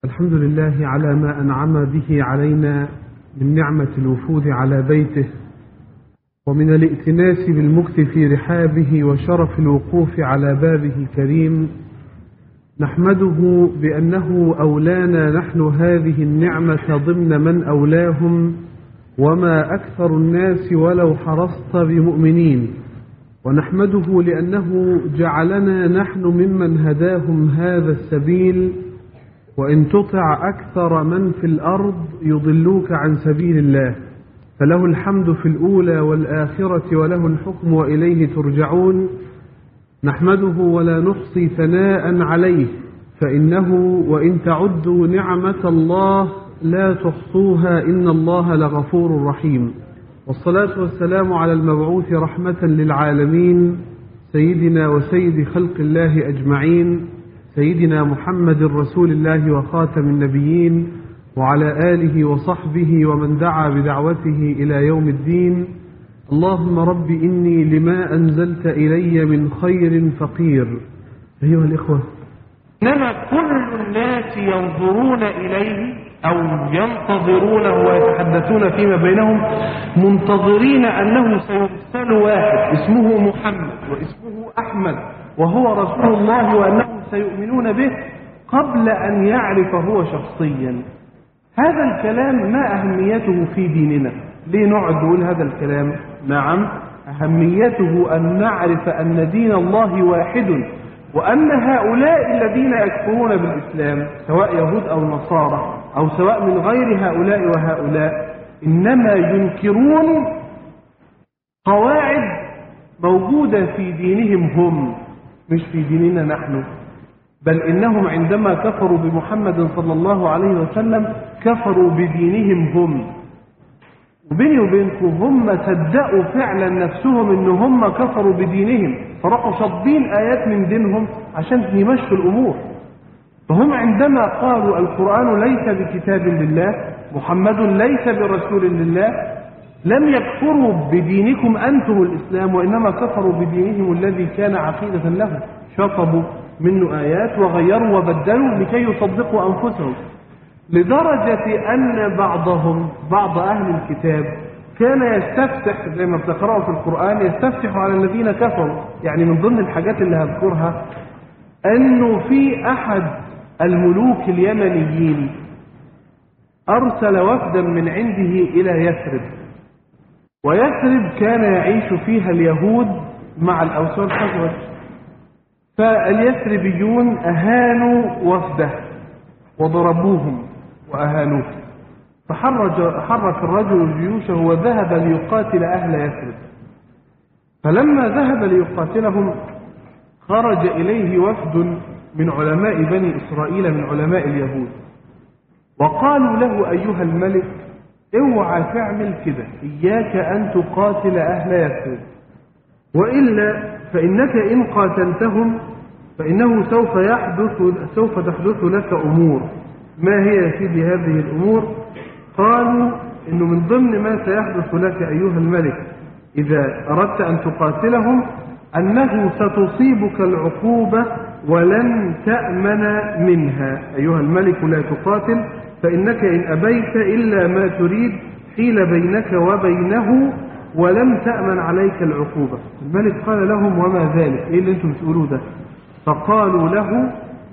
الحمد لله على ما أنعم به علينا من نعمة الوفود على بيته، ومن الائتناس بالمكث في رحابه، وشرف الوقوف على بابه الكريم. نحمده بأنه أولانا نحن هذه النعمة ضمن من أولاهم، وما أكثر الناس ولو حرصت بمؤمنين. ونحمده لأنه جعلنا نحن ممن هداهم هذا السبيل، وإن تطع أكثر من في الأرض يضلوك عن سبيل الله، فله الحمد في الأولى والآخرة وله الحكم وإليه ترجعون. نحمده ولا نحصي ثناء عليه، فإنه وإن تعدوا نعمة الله لا تحصوها إن الله لغفور رحيم. والصلاة والسلام على المبعوث رحمة للعالمين، سيدنا وسيد خلق الله أجمعين، سيدنا محمد رسول الله وخاتم النبيين، وعلى آله وصحبه ومن دعا بدعوته إلى يوم الدين. اللهم رب إني لما أنزلت إلي من خير فقير. أيها الإخوة، إنما كل الناس ينظرون إليه أو ينتظرونه ويتحدثون فيما بينهم منتظرين أنه سيرسل واحد اسمه محمد واسمه أحمد وهو رسول الله، وأنهم سيؤمنون به قبل أن يعرف هو شخصيا. هذا الكلام ما أهميته في ديننا؟ ليه نقعد نقول هذا الكلام؟ نعم، أهميته أن نعرف أن دين الله واحد، وأن هؤلاء الذين يكفرون بالإسلام سواء يهود أو نصارى أو سواء من غير هؤلاء وهؤلاء إنما ينكرون قواعد موجودة في دينهم هم، مش في ديننا نحن. بل إنهم عندما كفروا بمحمد صلى الله عليه وسلم كفروا بدينهم هم. وبيني وبينكم هم صدقوا فعلا نفسهم إن هم كفروا بدينهم، فراحوا شاطبين آيات من دينهم عشان يمشوا الأمور. فهم عندما قالوا القرآن ليس بكتاب لله، محمد ليس برسول لله، لم يكفروا بدينكم أنتم الإسلام، وإنما كفروا بدينهم الذي كان عقيدة لهم. شطبوا منه آيات وغيروا وبدلوا لكي يصدقوا أنفسهم، لدرجة أن بعض أهل الكتاب كان يستفتح زي ما بتقرأوا في القرآن، يستفتح على الذين كفروا. يعني من ضمن الحاجات اللي هذكرها أنه في أحد الملوك اليمنيين أرسل وفدا من عنده إلى يثرب، ويثرب كان يعيش فيها اليهود مع الأوس والخزرج، فاليثربيون أهانوا وفده وضربوهم وأهانوه، فحرك الرجل جيوشه وذهب ليقاتل أهل يثرب. فلما ذهب ليقاتلهم خرج إليه وفد من علماء بني إسرائيل من علماء اليهود، وقالوا له أيها الملك اوعى تعمل كده، إياك أن تقاتل أهل يثرب، وإلا فإنك إن قاتلتهم فإنه سوف تحدث لك أمور. ما هي يا سيدي هذه الأمور؟ قالوا إنه من ضمن ما سيحدث لك أيها الملك إذا أردت أن تقاتلهم أنه ستصيبك العقوبة ولن تأمن منها. أيها الملك لا تقاتل، فإنك إن أبيت إلا ما تريد حيل بينك وبينه ولم تأمن عليك العقوبة. الملك قال لهم وما ذلك؟ إيه اللي أنتم تقولوا ده؟ فقالوا له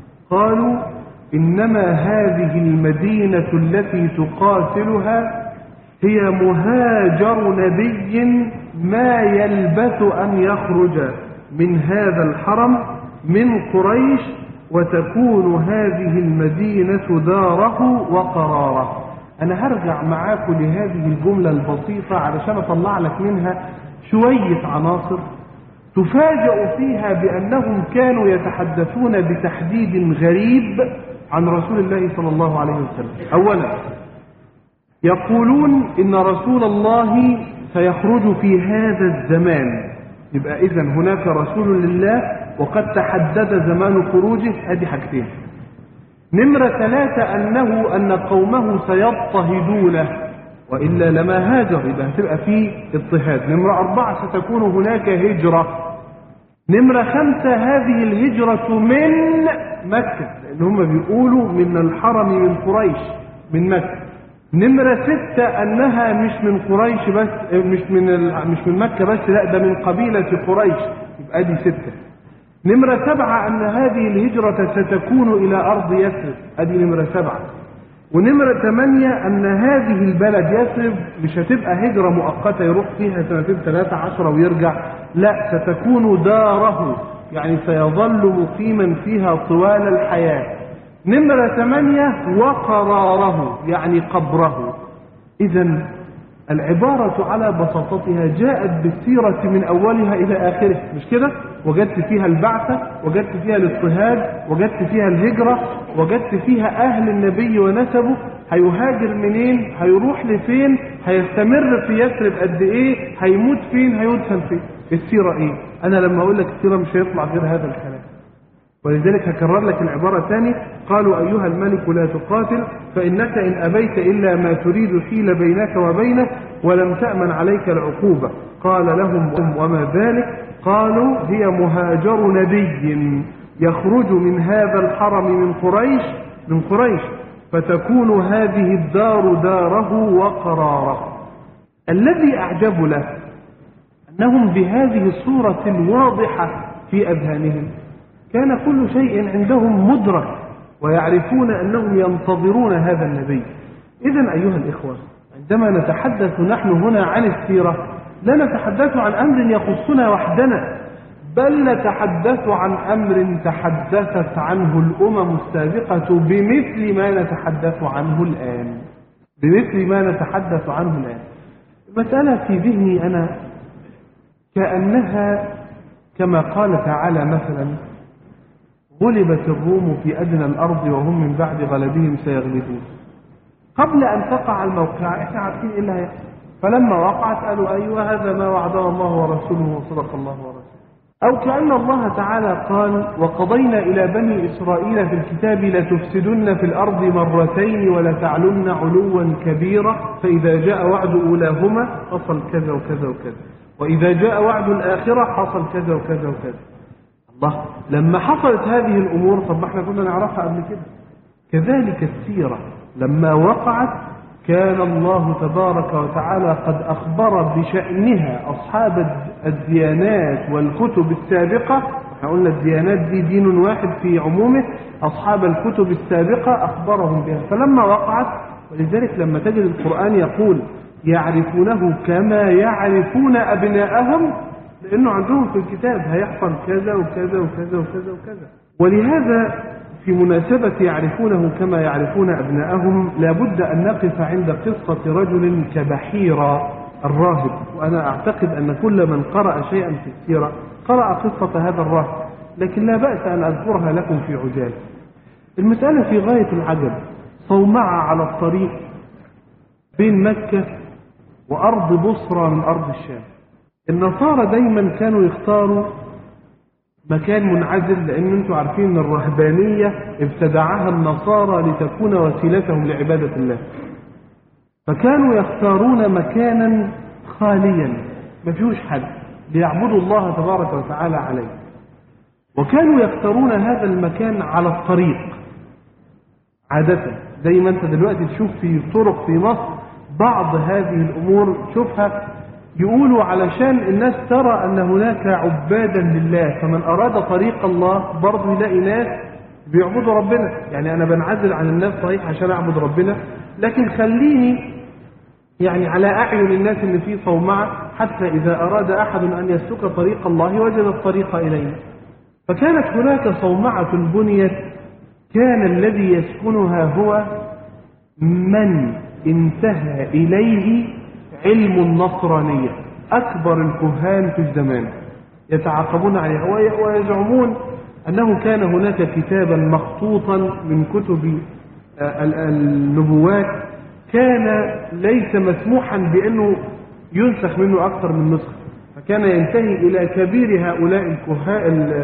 إنما هذه المدينة التي تقاتلها هي مهاجر نبي ما يلبث أن يخرج من هذا الحرم من قريش، وتكون هذه المدينة داره وقراره. أنا هرجع معاكم لهذه الجملة البسيطة علشان أطلع لك منها شوية عناصر تفاجأ فيها بأنهم كانوا يتحدثون بتحديد غريب عن رسول الله صلى الله عليه وسلم. أولا يقولون إن رسول الله سيخرج في هذا الزمان، يبقى إذن هناك رسول لله وقد تحدد زمان خروجه. هذه حاجتين. نمرة 3 أن قومه سيضطهدونه، وإلا لما هاجر، يبقى هتبقى فيه اضطهاد. نمرة 4 ستكون هناك هجرة. نمرة 5 هذه الهجرة من مكة، لأن هم بيقولوا من الحرم من قريش من مكة. نمرة 6 أنها مش من قريش بس، مش من مكة بس، لا ده من قبيلة قريش، يبقى دي 6. نمرة 7 أن هذه الهجرة ستكون إلى أرض يثرب، أدي نمرة 7. ونمرة 8 أن هذه البلد يثرب مش هتبقى هجرة مؤقتة يروح فيها 2 3 10 ويرجع، لا ستكون داره، يعني سيظل مقيما فيها طوال الحياة. نمرة 8 وقراره، يعني قبره. إذن العبارة على بساطتها جاءت بالسيرة من أولها إلى آخره، مش كده؟ وجدت فيها البعثة، وجدت فيها الاضطهاد، وجدت فيها الهجرة، وجدت فيها أهل النبي ونسبه، هيهاجر منين، هيروح لفين، هيستمر في يثرب قد إيه، هيموت فين، هيدفن فين. السيرة إيه؟ أنا لما أقول لك السيرة مش هيطلع غير هذا الكلام، ولذلك هكرر لك العبارة ثاني. قالوا أيها الملك لا تقاتل فإنك إن أبيت إلا ما تريد حيل بينك وبينه ولم تأمن عليك العقوبة. قال لهم وما ذلك؟ قالوا هي مهاجر نبي يخرج من هذا الحرم من قريش فتكون هذه الدار داره وقراره. الذي أعجب له أنهم بهذه الصورة الواضحة في أذهانهم كان كل شيء عندهم مدرك، ويعرفون أنهم ينتظرون هذا النبي. إذن أيها الإخوة، عندما نتحدث نحن هنا عن السيرة لا نتحدث عن أمر يخصنا وحدنا، بل نتحدث عن أمر تحدثت عنه الأمم السابقة بمثل ما نتحدث عنه الآن. المسألة في ذهني أنا كأنها كما قال تعالى مثلا: غلبت الروم في أدنى الأرض وهم من بعد غلبهم سيغلبون. قبل أن تقع الموقعة احنا عارفين إيه اللي هيحصل، فلما وقعت قالوا أيوة هذا ما وعدنا الله ورسوله وصدق الله ورسوله. أو كأن الله تعالى قال: وقضينا إلى بني إسرائيل في الكتاب لتفسدن في الأرض مرتين ولتعلن علوا كبيرا فإذا جاء وعد أولاهما حصل كذا وكذا وكذا، وإذا جاء وعد الآخرة حصل كذا وكذا وكذا. الله، لما حصلت هذه الأمور طب ما احنا كنا نعرفها قبل كده. كذلك السيرة لما وقعت كان الله تبارك وتعالى قد أخبر بشأنها أصحاب الديانات والكتب السابقة. احنا قلنا الديانات دي دين واحد في عمومه، أصحاب الكتب السابقة أخبرهم بها. فلما وقعت، ولذلك لما تجد القرآن يقول يعرفونه كما يعرفون أبناءهم، لأنه عندهم في الكتاب هيحصل كذا وكذا وكذا وكذا وكذا. ولهذا في مناسبة يعرفونه كما يعرفون أبناءهم لابد أن نقف عند قصة رجل كبحيرة الراهب. وأنا أعتقد أن كل من قرأ شيئا في السيرة قرأ قصة هذا الراهب، لكن لا بأس أن أذكرها لكم في عجالة. المسألة في غاية العجب. صومعة على الطريق بين مكة وأرض بصرى من أرض الشام. النصارى دايما كانوا يختاروا مكان منعزل، لأن انتم عارفين ان الرهبانية ابتدعها النصارى لتكون وسيلتهم لعبادة الله، فكانوا يختارون مكانا خاليا ما فيهوش حد ليعبدوا الله تبارك وتعالى عليه. وكانوا يختارون هذا المكان على الطريق عادة، زي ما انت دلوقتي تشوف في طرق في مصر بعض هذه الأمور تشوفها يقولوا علشان الناس ترى أن هناك عبادا لله، فمن أراد طريق الله برضه يلاقي ناس بيعبدوا ربنا. يعني أنا بنعزل عن الناس صحيح عشان أعبد ربنا، لكن خليني يعني على أعين الناس اللي فيه صومعة، حتى إذا أراد أحد أن يسلك طريق الله وجد الطريق إليه. فكانت هناك صومعة بنيت كان الذي يسكنها هو من انتهى إليه علم النصرانية، أكبر الكهان في الزمان يتعاقبون عليها، ويزعمون أنه كان هناك كتابا مخطوطا من كتب النبوات كان ليس مسموحا بأنه ينسخ منه أكثر من نسخة، فكان ينتهي إلى كبير هؤلاء الكهان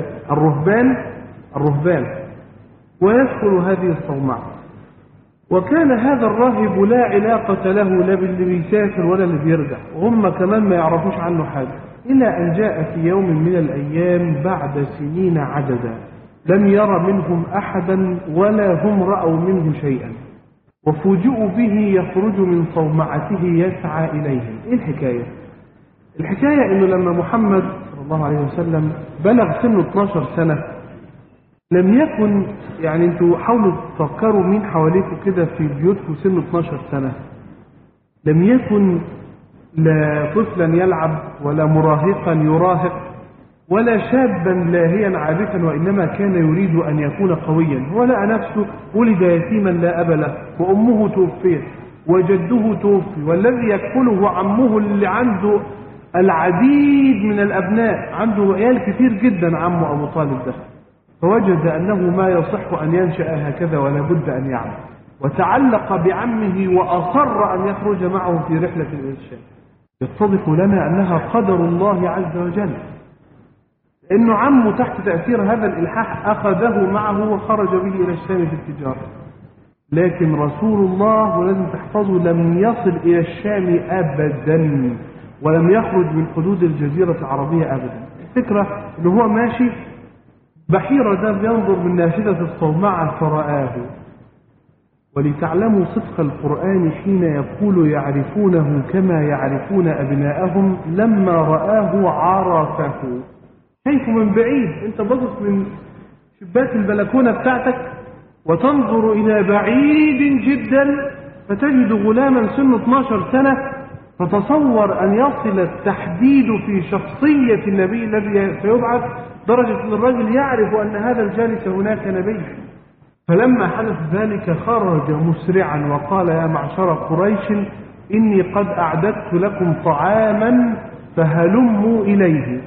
الرهبان ويدخل هذه الصومعة. وكان هذا الراهب لا علاقة له لا باللي بيسافر ولا اللي بيرجع، وهم كمان ما يعرفوش عنه حاجة، إلى أن جاء في يوم من الأيام بعد سنين عددا لم ير منهم أحدا ولا هم رأوا منه شيئا، وفوجئوا به يخرج من صومعته يسعى إليهم. إيه الحكاية؟ الحكاية إنه لما محمد صلى الله عليه وسلم بلغ سنه 12 سنة لم يكن، يعني انتوا حاولوا تفكروا مين حواليكم كده في بيوتكم سنه 12 سنة، لم يكن لا طفلا يلعب ولا مراهقا يراهق ولا شابا لاهيا عابثا، وإنما كان يريد أن يكون قويا. هو لقى نفسه ولد يتيما لا أب له، وأمه توفيت وجده توفي، والذي يكفله عمه اللي عنده العديد من الأبناء، عنده عيال كثير جدا عمه أبو طالب ده. فوجد أنه ما يصح أن ينشأ هكذا ولا بد أن يعمل، وتعلق بعمه وأصر أن يخرج معه في رحلة الإرشاد. يتضح لنا أنها قدر الله عز وجل، لأنه عمه تحت تأثير هذا الإلحاح أخذه معه وخرج به إلى الشام في التجارة. لكن رسول الله، ولازم تحفظوا، لم يصل إلى الشام أبدا، ولم يخرج من حدود الجزيرة العربية أبدا. الفكرة أنه هو ماشي، بحيرة ده بينظر من نافذة الصومعة فرآه. ولتعلموا صدق القرآن حين يقول يعرفونه كما يعرفون أبناءهم، لما رآه عرفه. شايفه من بعيد، انت باصص من شباك البلكونة بتاعتك وتنظر إلى بعيد جدا فتجد غلاما سنه 12 سنة، فتصور أن يصل التحديد في شخصية النبي الذي سيبعث درجة أن الرجل يعرف أن هذا الجالس هناك نبي. فلما حدث ذلك خرج مسرعا وقال: يا معشر قريش، إني قد أعددت لكم طعاما فهلموا إليه،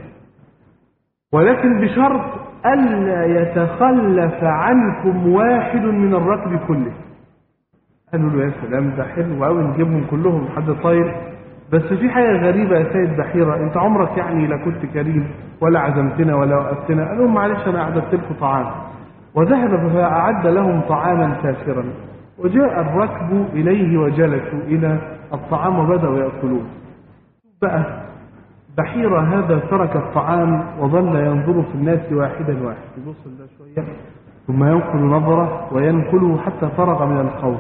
ولكن بشرط ألا يتخلف عنكم واحد من الركب كله. قالوا له: يا سلام، ده حلو قوي، نجيبهم كلهم حد طاير، بس في حاجة غريبة يا سيد بحيرة، انت عمرك يعني لا كنت كريم ولا عزمتنا ولا وقفتنا. قالوا: معلش أنا أعددت لكم طعام. وذهب فأعد لهم طعاما سافرا، وجاء الركب إليه وجلسوا إلى الطعام وبدأوا يأكلون. بقى بحيرة هذا ترك الطعام وظل ينظر في الناس واحدا واحد، يبص ده شوية ثم ينقل نظره وينقله حتى فرغ من القوم.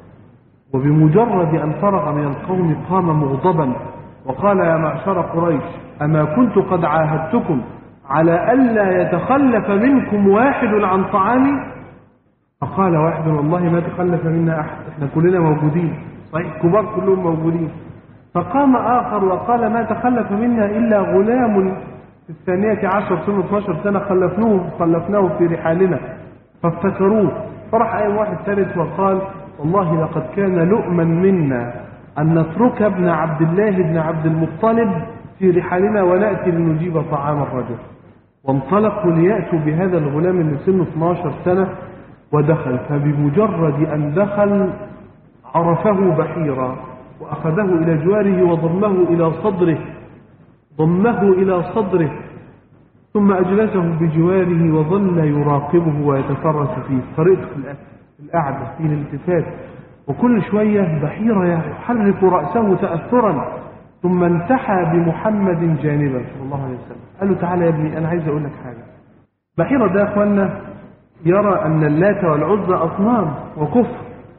وبمجرد أن فرغ من القوم قام مغضبا وقال: يا معشر قريش، أما كنت قد عاهدتكم على ألا يتخلف منكم واحد عن طعامي؟ فقال واحد: والله ما تخلف منا أحد، احنا كلنا موجودين، صحيح كبار كلهم موجودين. فقام آخر وقال: ما تخلف منا إلا غلام في 12 سنة 12 سنة خلفناه في رحالنا فافتكروه. فرح أي واحد ثالث وقال: والله لقد كان لؤما منا أن نترك ابن عبد الله بن عبد المطلب في رحالنا ونأتي لنجيب طعام الرجل. وانطلقوا ليأتوا بهذا الغلام اللي سنه 12 سنة ودخل. فبمجرد أن دخل عرفه بحيرة وأخذه إلى جواره وضمه إلى صدره ثم أجلسه بجواره وظل يراقبه ويتفرس فيه، طريقة القعدة في الالتفات. وكل شوية بحيرة يحرك رأسه تأثرا، ثم انتحى بمحمد جانبا صلى الله عليه وسلم. قال له: تعالى يا ابني، أنا عايز أقول لك حاجة. بحيرة ده يا أخوانا يرى أن اللات والعزى أصنام وكفر،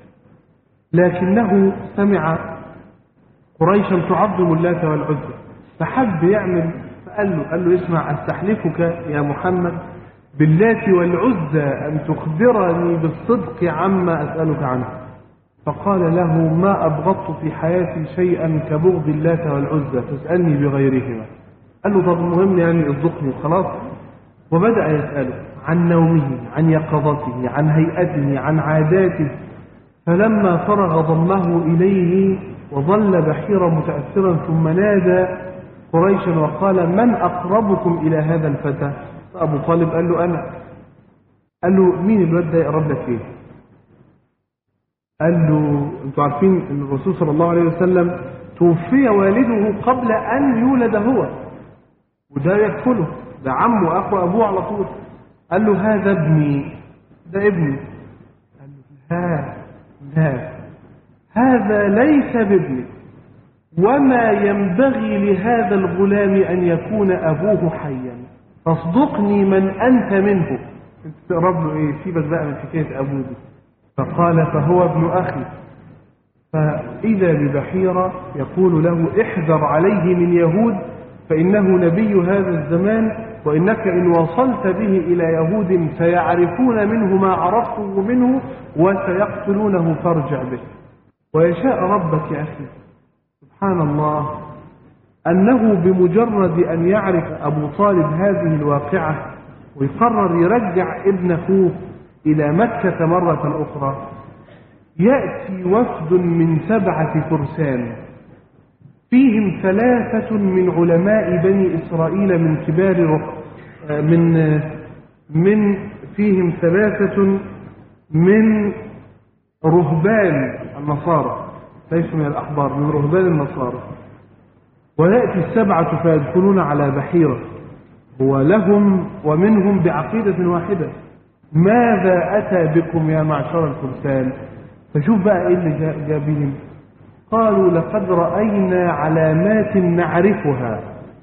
لكنه سمع قريشا تعظم اللات والعزى فحب يعمل، فقال له: اسمع، أستحلفك يا محمد باللات والعزى أن تخبرني بالصدق عما أسألك عنه. فقال له: ما أبغضت في حياتي شيئا كبغض اللات والعزى، فاسألني بغيرهما. قال له: طب المهم يعني اصدقني وخلاص. وبدأ يسأله عن نومه، عن يقظته، عن هيئته، عن عاداته. فلما فرغ ضمه إليه وظل بحيرا متأثرا، ثم نادى قريشا وقال: من أقربكم إلى هذا الفتى؟ فأبو طالب قال له: أنا. قال له: مين الواد ده يقرب لك فيه؟ قال له: انتوا عارفين ان الرسول صلى الله عليه وسلم توفي والده قبل أن يولد هو، وده يكفله، ده عمه وأخو أبوه على طول. قال له: هذا ابني، ده ابني. قال له: لا، هذا ليس بابني، وما ينبغي لهذا الغلام أن يكون أبوه حيا، فاصدقني من أنت منه. انت تقرب له ايه؟ سيبك بقى من حكايه ابوه دي. فقال فهو ابن اخي. فاذا ببحيره يقول له احذر عليه من يهود فانه نبي هذا الزمان، وانك ان وصلت به الى يهود سيعرفون منه ما عرفته منه وسيقتلونه فارجع به. ويشاء ربك يا اخي سبحان الله أنه بمجرد أن يعرف أبو طالب هذه الواقعة ويقرر يرجع ابن أخوه إلى مكة مرة أخرى، يأتي وفد من 7 فرسان فيهم 3 من علماء بني إسرائيل من كبار فيهم 3 من رهبان النصارى، ليسوا من الأحبار، من رهبان النصارى. ويأتي 7 فيدخلون على بحيرة ولهم ومنهم بعقيدة واحدة. ماذا أتى بكم يا معشر الفرسان؟ فشوف بقى إيه اللي جاء بهم. قالوا لقد رأينا علامات نعرفها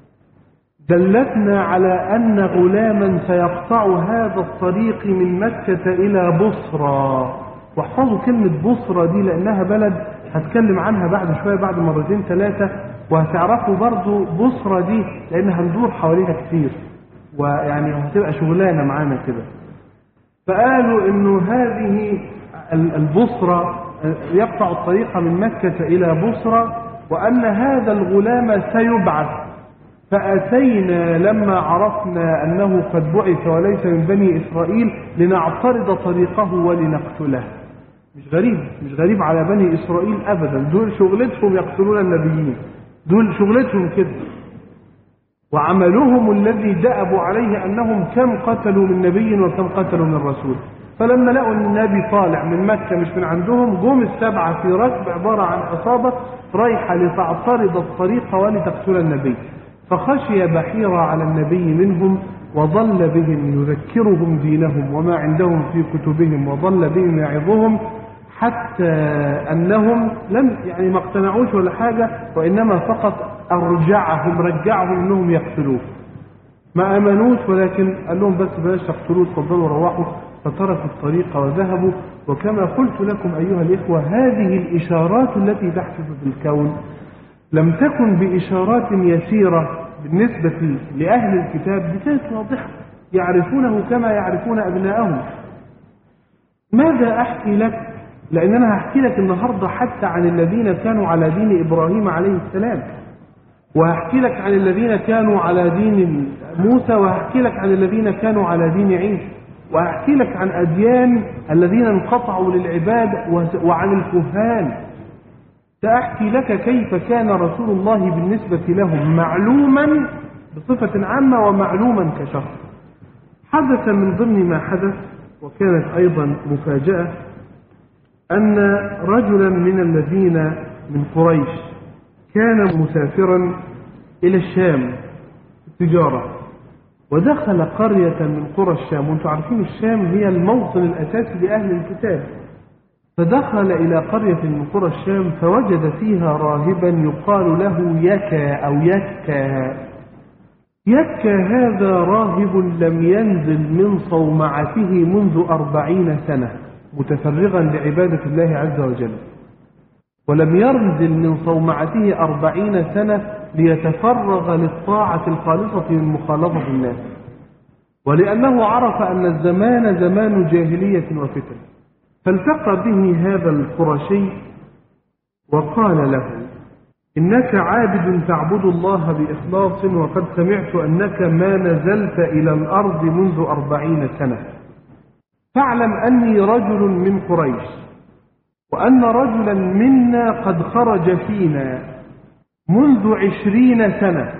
دلتنا على أن غلاما سيقطع هذا الطريق من مكة إلى بصرى. واحفظوا كلمة بصرى دي لأنها بلد هتكلم عنها بعد شوية، بعد 2 3، وهتعرفوا برضو بصرى دي لأن هندور حواليها كتير ويعني هتبقى شغلانة معانا كده. فقالوا إنه هذه البصرى يقطع الطريق من مكة إلى بصرى، وأن هذا الغلام سيبعث. فأتينا لما عرفنا أنه قد بعث وليس من بني إسرائيل لنعترض طريقه ولنقتله. مش غريب على بني إسرائيل أبدا، دول شغلتهم يقتلون النبيين، دول شغلتهم كده. وعملهم الذي دأبوا عليه أنهم كم قتلوا من نبي وكم قتلوا من رسول. فلما لقوا أن النبي طالع من مكة مش من عندهم، جم 7 في ركب عبارة عن عصابة رايحة لتعترض الطريق ولتقتل النبي. فخشي بحيرة على النبي منهم وظل بهم يذكرهم دينهم وما عندهم في كتبهم، وظل بهم يعظهم حتى أنهم لم يعني ما اقتنعوش ولا حاجة، وإنما فقط رجعهم أنهم يقتلوه. ما آمنوش، ولكن قال لهم بس بلاش تقتلوه، تفضلوا روحوا. فتركوا الطريق وذهبوا. وكما قلت لكم أيها الإخوة، هذه الإشارات التي تحدث في الكون لم تكن بإشارات يسيرة بالنسبة لأهل الكتاب، دي كانت واضحة يعرفونه كما يعرفون أبناءهم. ماذا أحكي لك؟ لأن أنا هحكي لك النهاردة حتى عن الذين كانوا على دين إبراهيم عليه السلام، وهحكي لك عن الذين كانوا على دين موسى، وهحكي لك عن الذين كانوا على دين عيسى، وهحكي لك عن أديان الذين انقطعوا للعباد وعن الكهان. سأحكي لك كيف كان رسول الله بالنسبة لهم معلوما بصفة عامة ومعلوما كشخص. حدث من ضمن ما حدث وكانت أيضا مفاجأة أن رجلا من الذين من قريش كان مسافرا إلى الشام في التجارة، ودخل قرية من قرى الشام. وانتم عارفين الشام هي الموطن الأساسي لأهل الكتاب. فدخل إلى قرية من قرى الشام فوجد فيها راهبا يقال له يكا أو يكا. يكا هذا راهب لم ينزل من صومعته منذ 40 سنة متفرغا لعبادة الله عز وجل، ولم ينزل من صومعته 40 سنة ليتفرغ للطاعة الخالصة من مخالطة الناس، ولأنه عرف أن الزمان زمان جاهلية وفتن. فالتقى به هذا القرشي وقال له: إنك عابد تعبد الله بإخلاص، وقد سمعت أنك ما نزلت إلى الأرض منذ 40 سنة، فاعلم أني رجل من قريش، وأن رجلا منا قد خرج فينا منذ 20 سنة.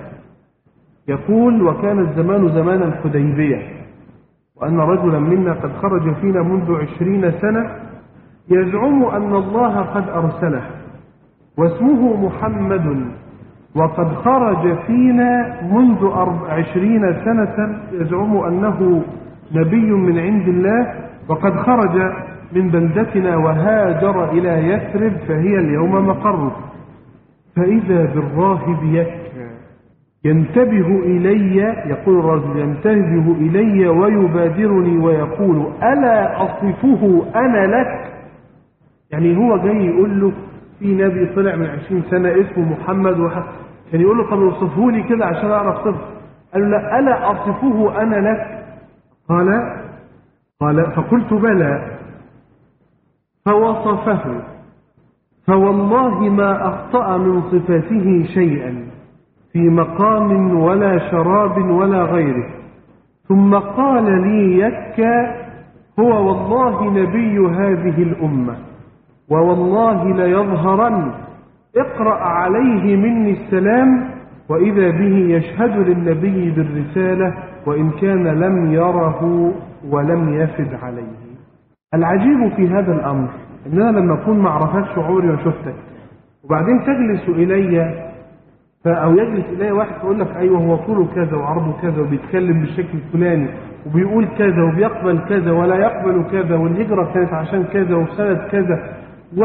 يقول: وكان الزمان زمان الحديبية، وأن رجلا منا قد خرج فينا منذ 20 سنة يزعم أن الله قد أرسله واسمه محمد، وقد خرج فينا منذ 20 سنة يزعم أنه نبي من عند الله، وقد خرج من بلدتنا وهاجر إلى يثرب فهي اليوم مقره. فإذا بالراهب يكا ينتبه إلي، يقول الرجل ينتبه إلي ويبادرني ويقول ألا أصفه أنا لك. يعني هو جاي يقول له في نبي طلع من 20 سنة اسمه محمد كان يقول له طب اوصفه لي كده عشان أعرف صفه. قال له لا ألا أصفه أنا لك. قال فقلت بلى، فوصفه، فوالله ما أخطأ من صفاته شيئا في مقام ولا شراب ولا غيره. ثم قال لي يكا هو والله نبي هذه الأمة ووالله ليظهرن، اقرأ عليه مني السلام، وإذا به يشهد للنبي بالرسالة وإن كان لم يره ولم يفد عليه. العجيب في هذا الأمر إننا لما أكون ما أعرفك شعوري وشفتك وبعدين تجلس إلي أو يجلس إلي واحد يقول لك أيوه هو طوله كذا وعرضه كذا وبيتكلم بالشكل الفلاني وبيقول كذا وبيقبل كذا ولا يقبل كذا والهجرة كانت عشان كذا وسنة كذا و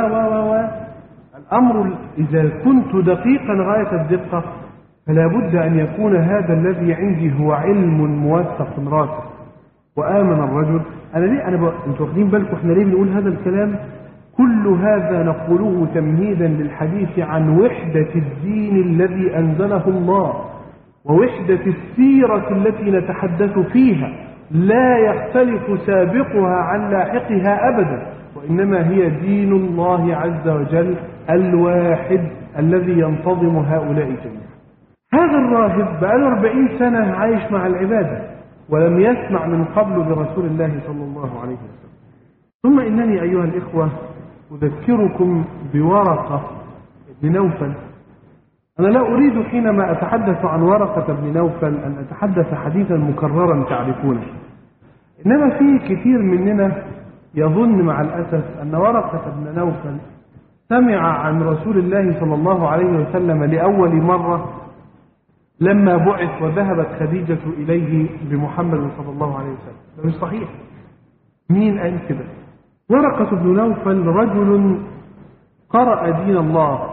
الأمر إذا كنت دقيقا غاية الدقة فلا بد أن يكون هذا الذي عندي هو علم موثق راسخ. وآمن الرجل. أنتوا واخدين بالكم إحنا ليه بنقول هذا الكلام؟ كل هذا نقوله تمهيدا للحديث عن وحدة الدين الذي أنزله الله ووحدة السيرة التي نتحدث فيها، لا يختلف سابقها عن لاحقها أبدا، وإنما هي دين الله عز وجل الواحد الذي ينتظم هؤلاء جميعا. هذا الراهب بقاله 40 سنة عايش مع العبادة ولم يسمع من قبل برسول الله صلى الله عليه وسلم. ثم إنني أيها الإخوة أذكركم بورقة بن نوفل. أنا لا أريد حينما أتحدث عن ورقة بن نوفل أن أتحدث حديثا مكررا تعرفونه، إنما في كثير مننا يظن مع الأسف أن ورقة بن نوفل سمع عن رسول الله صلى الله عليه وسلم لأول مرة لما بعث وذهبت خديجة إليه بمحمد صلى الله عليه وسلم. ده مش صحيح. مين قال كده؟ ورقة بن نوفل رجل قرأ دين الله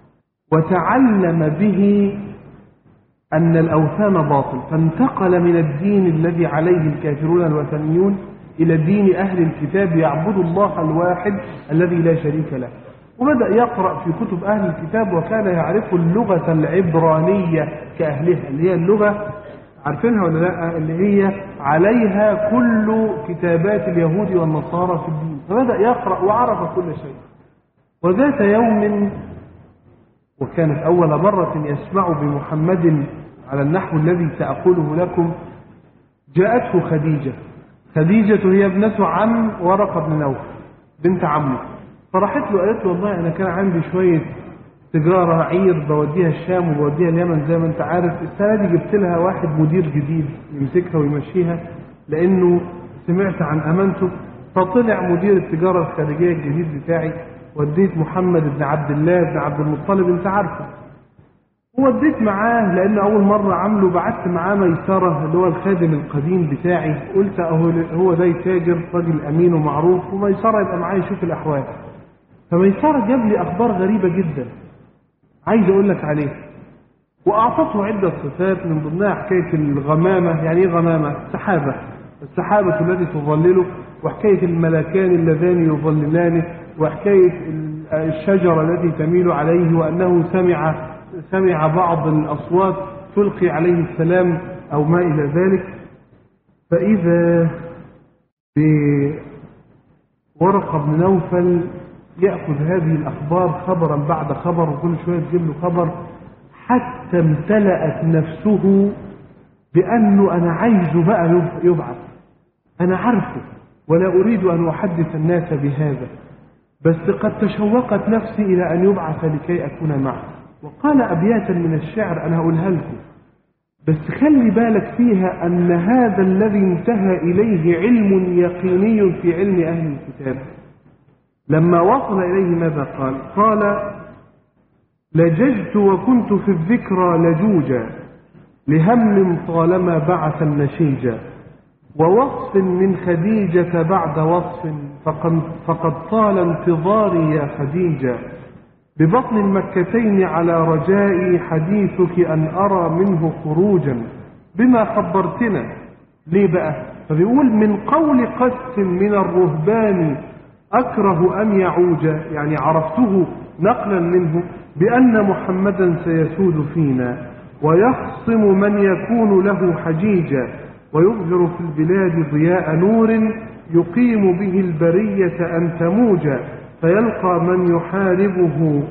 وتعلم به أن الأوثان باطل، فانتقل من الدين الذي عليه الكافرون الوثنيون إلى دين أهل الكتاب يعبد الله الواحد الذي لا شريك له، وبدأ يقرأ في كتب أهل الكتاب وكان يعرف اللغة العبرانية كأهلها، اللي هي اللغة عارفينها ولا لا؟ اللي هي عليها كل كتابات اليهود والنصارى في الدين، فبدأ يقرأ وعرف كل شيء. وذات يوم، وكانت أول مرة يسمع بمحمد على النحو الذي سأقوله لكم، جاءته خديجة هي ابنة عم ورقة بن نوفل بنت عمه، فراحت له قالت له والله أنا كان عندي شوية تجارة عير بوديها الشام وبوديها اليمن زي ما أنت عارف، السنة دي جبت لها واحد مدير جديد يمسكها ويمشيها لأنه سمعت عن أمانته، فطلع مدير التجارة الخارجية الجديد بتاعي، وديت محمد بن عبد الله بن عبد المطلب أنت عارفه، ووديت معاه لأن أول مرة عمله بعت معاه ميسرة اللي هو الخادم القديم بتاعي، قلت هو ده تاجر راجل أمين ومعروف وميسرة يبقى معاه يشوف الأحوال. فميسرة جاب لي أخبار غريبة جدا عايز أقول لك عليها، وأعطته عدة صفات من ضمنها حكاية الغمامة. يعني إيه غمامة؟ السحابة التي تظلله، وحكاية الملكان اللذان يظللانه، وحكاية الشجرة التي تميل عليه، وأنه سمع بعض الأصوات تلقي عليه السلام أو ما إلى ذلك. فإذا بورقة بن نوفل يأخذ هذه الأخبار خبرا بعد خبر، وكل شوية تجيب له خبر، حتى امتلأت نفسه بأنه أنا عايزه بقى يبعث، أنا عارفه ولا أريد أن أحدث الناس بهذا، بس قد تشوقت نفسي إلى أن يبعث لكي أكون معه. وقال أبياتا من الشعر أنا أقولها لكم، بس خلي بالك فيها أن هذا الذي انتهى إليه علم يقيني في علم أهل الكتاب. لما وصل إليه ماذا قال؟ قال لججت وكنت في الذكرى لجوجا، لهم طالما بعث النشيجا، ووصف من خديجة بعد وصف، فقد طال انتظاري يا خديجة، ببطن المكتين على رجاء حديثك أن أرى منه خروجا بما خبرتنا. ليه بقى؟ فبيقول من قول قس من الرهبان أكره أن يعوج، يعني عرفته نقلا منه بأن محمدا سيسود فينا ويخصم من يكون له حجيجا ويظهر في البلاد ضياء نور يقيم به البرية أن تموج، فيلقى من يحاربه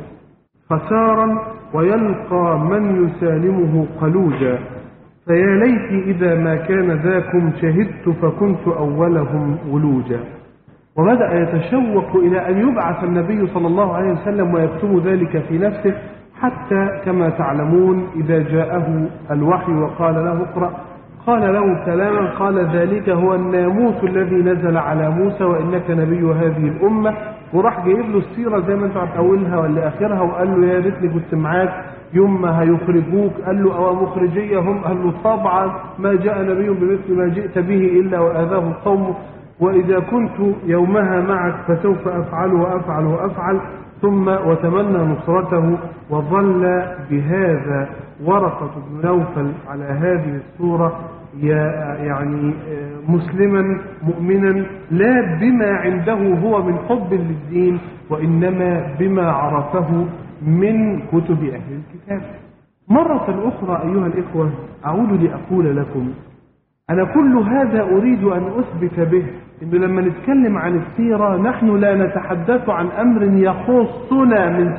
خسارا ويلقى من يسالمه قلوجا، فيا ليتي إذا ما كان ذاكم شهدت فكنت أولهم ولوجا. وبدأ يتشوق إلى أن يبعث النبي صلى الله عليه وسلم ويكتم ذلك في نفسه، حتى كما تعلمون إذا جاءه الوحي وقال له اقرأ قال له كلاما قال ذلك هو الناموس الذي نزل على موسى وإنك نبي هذه الأمة. وراح جايب له السيرة زي ما انتم أولها ولا آخرها، وقال له يا ريتني كنت معاك يوم ما هيخرجوك. قال له أو مخرجية هم؟ قال له طبعا ما جاء نبي بمثل ما جئت به إلا وآذاه القوم، وإذا كنت يومها معك فسوف أفعل وأفعل وأفعل. ثم وتمنى نصرته، وظل بهذا ورقة بن نوفل على هذه الصورة يعني مسلما مؤمنا، لا بما عنده هو من حب للدين وإنما بما عرفه من كتب أهل الكتاب. مرة أخرى أيها الإخوة أعود لأقول لكم أنا كل هذا أريد أن أثبت به إنه لما نتكلم عن السيرة نحن لا نتحدث عن أمر يخصنا من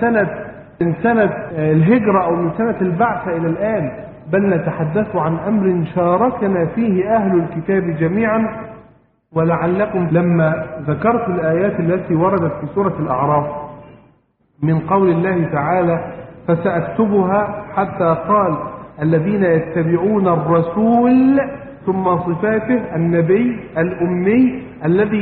سنة الهجرة أو من سنة البعث إلى الآن، بل نتحدث عن أمر شاركنا فيه أهل الكتاب جميعا. ولعلكم لما ذكرت الآيات التي وردت في سورة الأعراف من قول الله تعالى فسأكتبها حتى قال الذين يتبعون الرسول ثم صفاته النبي الأمي الذي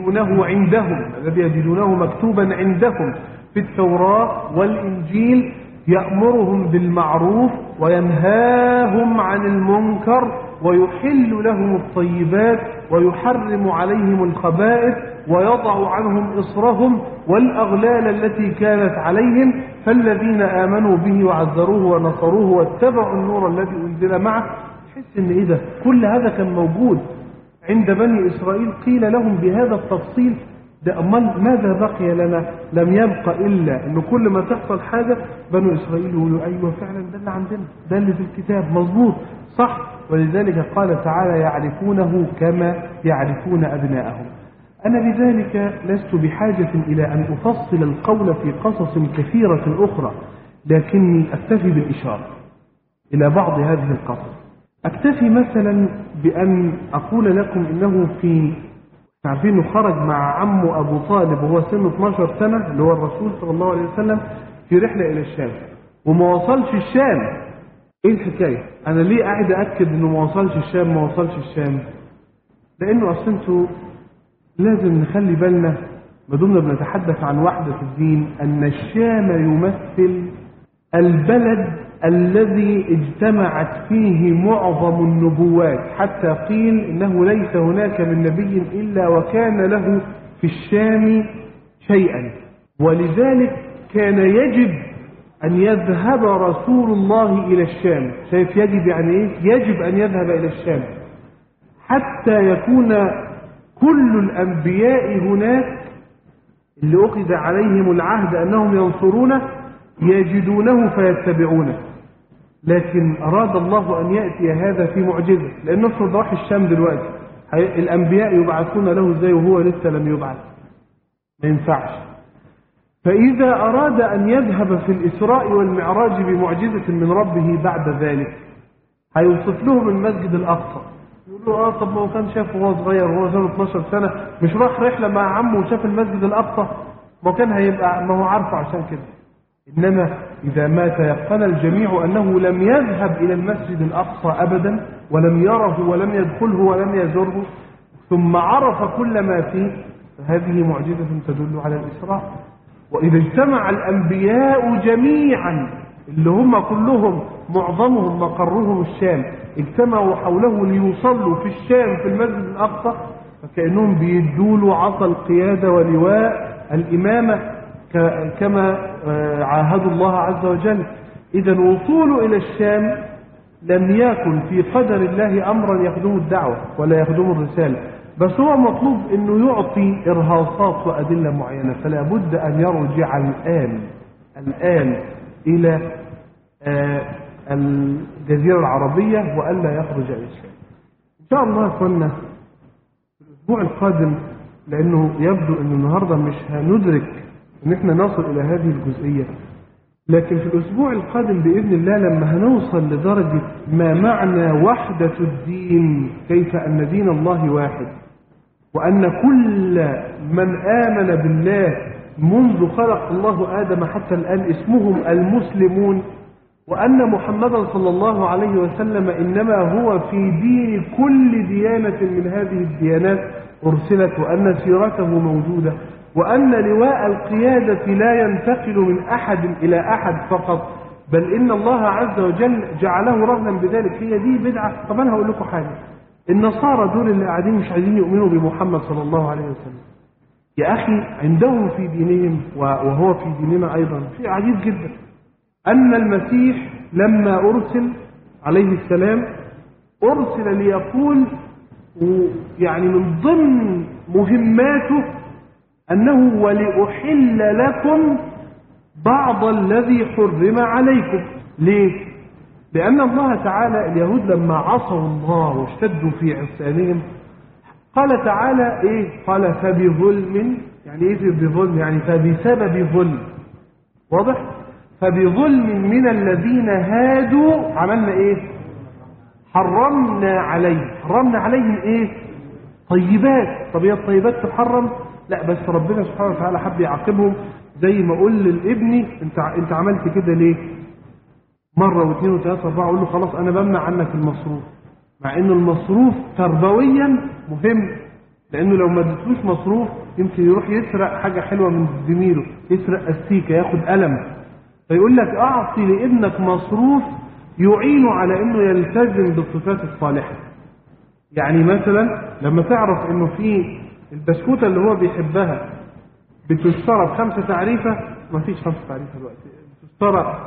يجدونه مكتوبا عندهم في التوراة والإنجيل يأمرهم بالمعروف وينهاهم عن المنكر ويحل لهم الطيبات ويحرم عليهم الخبائث ويضع عنهم إصرهم والأغلال التي كانت عليهم، فالذين آمنوا به وعزروه ونصروه واتبعوا النور الذي أنزل معه. تحس إن إيه ده؟ كل هذا كان موجود عند بني إسرائيل، قيل لهم بهذا التفصيل. ده أمال ماذا بقي لنا؟ لم يبق إلا إنه كل ما تحصل حاجة بنو إسرائيل يقولوا أيوة فعلا ده اللي عندنا، ده اللي في الكتاب مظبوط صح. ولذلك قال تعالى يعرفونه كما يعرفون أبناءهم. أنا بذلك لست بحاجة إلى أن أفصل القول في قصص كثيرة أخرى، لكني أكتفي بالإشارة إلى بعض هذه القصص. أكتفي مثلا بأن أقول لكم إنه عارفين إنه خرج مع عمه أبو طالب وهو سنه 12 سنة اللي هو الرسول صلى الله عليه وسلم في رحلة إلى الشام، وما وصلش الشام. إيه الحكاية؟ أنا ليه قاعد أكد إنه ما وصلش الشام؟ لأنه أصلا انتوا لازم نخلي بالنا ما دمنا بنتحدث عن وحدة الدين أن الشام يمثل البلد الذي اجتمعت فيه معظم النبوات، حتى قيل إنه ليس هناك من نبي إلا وكان له في الشام شيئا. ولذلك كان يجب أن يذهب رسول الله إلى الشام. شايف يجب يعني إيه؟ يجب أن يذهب إلى الشام حتى يكون كل الأنبياء هناك اللي أخذ عليهم العهد أنهم ينصرونه يجدونه فيتبعونه. لكن أراد الله أن يأتي هذا في معجزة، لأن نفرض راح الشام دلوقتي الأنبياء يبعثون له ازاي وهو لسه لم يبعث؟ ما ينفعش. فإذا أراد أن يذهب في الإسراء والمعراج بمعجزة من ربه بعد ذلك هيوصف لهم المسجد الأقصى، يقول له طب ما هو كان شافه وهو صغير وهو سنه 12 سنة مش راح رحلة مع عمه وشاف المسجد الأقصى؟ ما كان هيبقى ما هو عارفه عشان كده. إنما إذا ما تيقن الجميع أنه لم يذهب إلى المسجد الأقصى أبدا ولم يره ولم يدخله ولم يزره ثم عرف كل ما فيه، فهذه معجزة تدل على الإسراء. وإذا اجتمع الأنبياء جميعا اللي هم كلهم معظمهم مقرهم الشام اجتمعوا حوله ليصلوا في الشام في المسجد الأقصى، فكأنهم بيدوا له عصا القيادة ولواء الإمامة. كما عاهدوا الله عز وجل. إذا وصوله إلى الشام لم يكن في قدر الله أمرا يخدم الدعوة ولا يخدم الرسالة، بس هو مطلوب أنه يعطي إرهاصات وأدلة معينة، فلا بد أن يرجع الآن إلى الجزيرة العربية وألا يخرج إلى الشام. إن شاء الله يا أخوانا في الأسبوع القادم، لأنه يبدو أن النهاردة مش هندرك أن احنا نصل إلى هذه الجزئية، لكن في الأسبوع القادم بإذن الله لما هنوصل لدرجة ما معنى وحدة الدين، كيف أن دين الله واحد، وأن كل من آمن بالله منذ خلق الله آدم حتى الآن اسمهم المسلمون، وأن محمدا صلى الله عليه وسلم إنما هو في دين كل ديانة من هذه الديانات أرسلت، وأن سيرته موجودة، وأن لواء القيادة لا ينتقل من أحد إلى أحد فقط، بل إن الله عز وجل جعله رهنا بذلك. هي دي بدعة. طب أنا هقول لكم حاجة، النصارى دول اللي قاعدين مش عايزين يؤمنوا بمحمد صلى الله عليه وسلم، يا أخي عندهم في دينهم وهو في ديننا أيضا في عجيب جدا، أن المسيح لما أرسل عليه السلام أرسل ليقول، يعني من ضمن مهماته أنه ولأحل لكم بعض الذي حرم عليكم. ليه؟ لأن الله تعالى اليهود لما عصوا الله واشتدوا في عصيانهم قال تعالى إيه؟ قال فبظلم، يعني إيه بظلم؟ يعني فبسبب ظلم، واضح؟ فبظلم من الذين هادوا عملنا إيه؟ حرمنا عليهم إيه؟ طيبات. طب هي الطيبات تحرم؟ لا، بس ربنا سبحانه وتعالى حب يعاقبهم، زي ما اقول لابني انت عملت كده ليه؟ مره واثنين وثلاثه واربعه اقول له خلاص انا بمنع عنك المصروف، مع انه المصروف تربويا مهم، لانه لو ما اديتلوش مصروف يمكن يروح يسرق حاجه حلوه من زميله، يسرق استيكه، ياخد قلم، فيقول لك اعطي لابنك مصروف يعينه على انه يلتزم بالصفات الصالحه. يعني مثلا لما تعرف انه في البسكوتة اللي هو بيحبها بتشترى ب5 تعريفة، ما فيش 5 تعريفة دلوقتي، بتشترى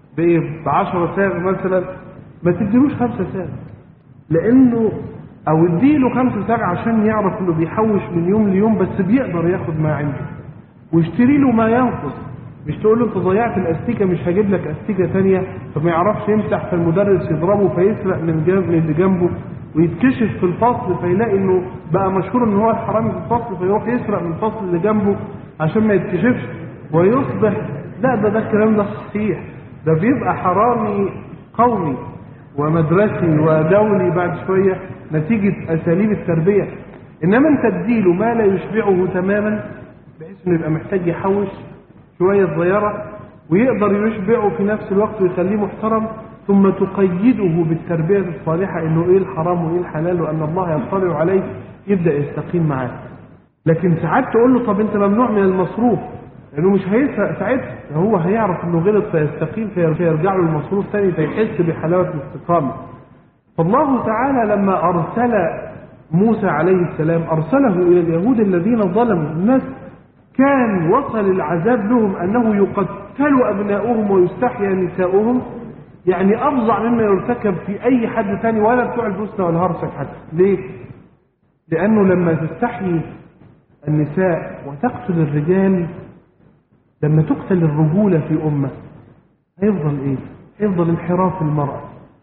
ب10 ساغ مثلا، ما تديلوش 5 ساغ، لأنه أو اديله 5 ساغ عشان يعرف إنه بيحوش من يوم ليوم، بس بيقدر ياخد ما عنده، ويشتري له ما ينقص. مش تقول له أنت ضيعت الأستيكة مش هجيب لك أستيكة ثانية، فما يعرفش يمسح، فالمدرس يضربه فيسرق من اللي جنبه، ويتكشف في الفصل فيلاقي انه بقى مشهور ان هو الحرامي في الفصل، فيروح يسرق من الفصل اللي جنبه عشان ما يتكشفش ويصبح. لا، ده الكلام ده صحيح، ده بيبقى حرامي قومي ومدرسي ودولي بعد شوية نتيجة اساليب التربية. انما انت تديله ما لا يشبعه تماما بحيث انه يبقى محتاج يحوش شوية صغيرة ويقدر يشبعه في نفس الوقت ويخليه محترم، ثم تقيده بالتربية الصالحة انه ايه الحرام وايه الحلال وان الله يطلع عليه، يبدأ يستقيم معاه. لكن ساعات تقول له طب انت ممنوع من المصروف، لانه مش هيسرق ساعتها، هو هيعرف انه غلط فيستقيم فيرجع له المصروف ثاني فيحس بحلاوة الاستقامة. فالله تعالى لما ارسل موسى عليه السلام ارسله الى اليهود الذين ظلموا الناس، كان وصل العذاب لهم انه يقتل ابناؤهم ويستحيا نساؤهم، يعني أفظع مما يرتكب في أي حد تاني، ولا بتوع البوسنة ولا هرسك حتى. ليه؟ لأنه لما تستحيي النساء وتقتل الرجال، لما تقتل الرجولة في أمة هيفضل إيه؟ هيفضل انحراف المرأة،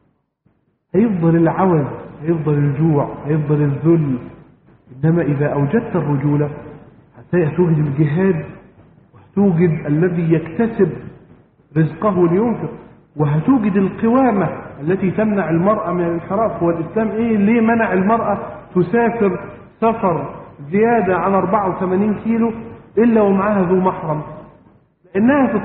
هيفضل العوز، هيفضل الجوع، هيفضل الذل. إنما إذا أوجدت الرجولة هتوجد الجهاد، وهتوجد الذي يكتسب رزقه لينفق، وهتوجد القوامة التي تمنع المرأة من الانحراف. والإسلام إيه؟ ليه منع المرأة تسافر سفر زيادة عن 84 كيلو إلا ومعها ذو محرم؟ لأنها في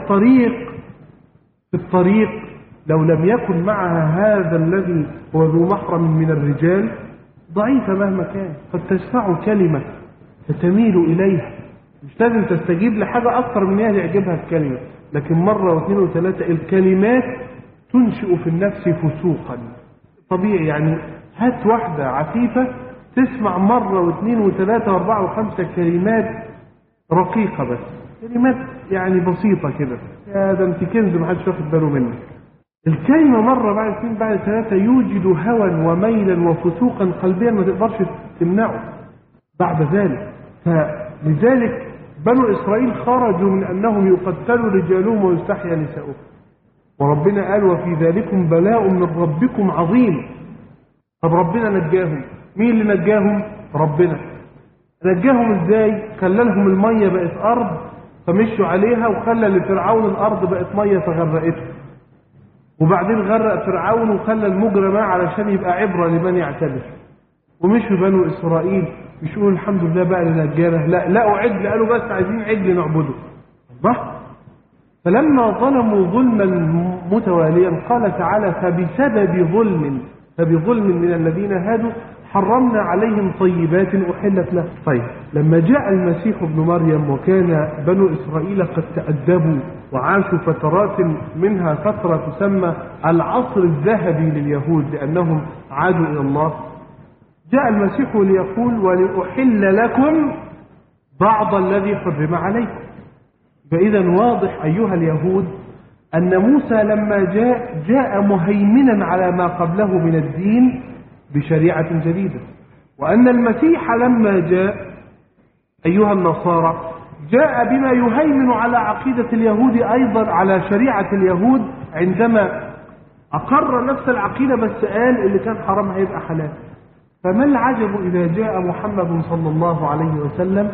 الطريق لو لم يكن معها هذا الذي هو ذو محرم من الرجال ضعيفة مهما كان، قد تشفع كلمة فتميل إليها. مش لازم تستجيب لحاجة أكثر من هي يعجبها الكلمة، لكن مرة واثنين وثلاثة الكلمات تنشئ في النفس فسوقا طبيعي. يعني هات واحدة عفيفة تسمع مرة واثنين وثلاثة واربعة وخمسة كلمات رقيقة بس، كلمات يعني بسيطة كده، يا ده انت كنز محدش واخد باله منك. الكلمة مرة بعد اثنين بعد ثلاثة يوجد هوى وميلا وفسوقا قلبيا ما تقدرش تمنعه بعد ذلك. فلذلك بنو إسرائيل خرجوا من أنهم يقتلوا رجالهم ويستحيى نساؤهم، وربنا قال وفي ذلكم بلاء من ربكم عظيم. طب ربنا نجاهم، مين اللي نجاهم؟ ربنا. نجاهم ازاي؟ خلى لهم المية بقت أرض فمشوا عليها، وخلى لفرعون الأرض بقت مية فغرقته، وبعدين غرق فرعون وخلى المجرى ماء علشان يبقى عبرة لمن يعتبر. ومشوا بنو إسرائيل مش يقولوا الحمد لله بقى اللي نجانا، لا لقوا عجل قالوا بس عايزين عجل نعبده. صح؟ فلما ظلموا ظلما متواليا قال تعالى فبظلم من الذين هادوا حرمنا عليهم طيبات أحلت لهم. طيب لما جاء المسيح ابن مريم وكان بنو إسرائيل قد تأدبوا وعاشوا فترات منها فترة تسمى العصر الذهبي لليهود لأنهم عادوا إلى الله، جاء المسيح ليقول ولأحل لكم بعض الذي حرم عليكم. فإذا واضح أيها اليهود أن موسى لما جاء مهيمنا على ما قبله من الدين بشريعة جديدة، وأن المسيح لما جاء أيها النصارى جاء بما يهيمن على عقيدة اليهود أيضا، على شريعة اليهود، عندما أقر نفس العقيدة بس قال اللي كان حرام هيبقى حلال. فما العجب إذا جاء محمد صلى الله عليه وسلم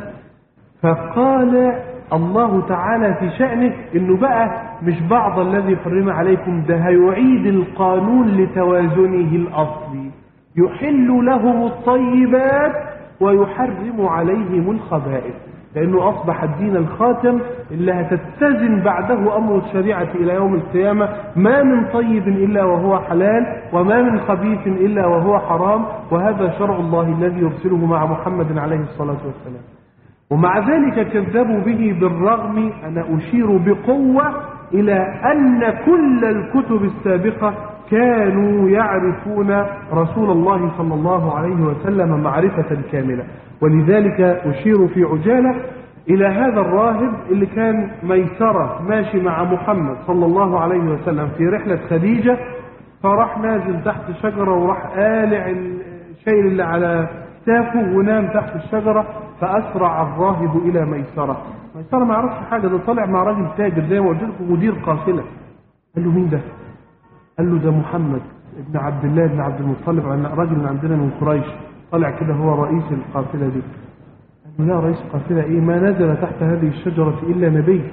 فقال الله تعالى في شأنه إنه بقى مش بعض الذي حرم عليكم، ده هيعيد القانون لتوازنه الأصلي، يحل لهم الطيبات ويحرم عليهم الخبائث، لأنه أصبح الدين الخاتم اللي هتتزن بعده أمر الشريعة إلى يوم القيامة، ما من طيب إلا وهو حلال وما من خبيث إلا وهو حرام، وهذا شرع الله الذي يرسله مع محمد عليه الصلاة والسلام. ومع ذلك كذبوا به بالرغم، أنا أشير بقوة إلى أن كل الكتب السابقة كانوا يعرفون رسول الله صلى الله عليه وسلم معرفة كاملة. ولذلك أشير في عجالة إلى هذا الراهب اللي كان ميسرة ماشي مع محمد صلى الله عليه وسلم في رحلة خديجة، فراح نازل تحت شجرة وراح قالع الشيء اللي على كتافه ونام تحت الشجرة، فأسرع الراهب إلى ميسرة. ميسرة ما عرفش حاجة، ده طلع مع راجل تاجر زي ما قلت لكم مدير قافلة. قال له مين ده؟ قال له ده محمد ابن عبد الله ابن عبد المطلب، راجل من عندنا من قريش، طلع كده هو رئيس القافلة دي. قال له لا رئيس القافلة ايه، ما نزل تحت هذه الشجرة إلا نبي.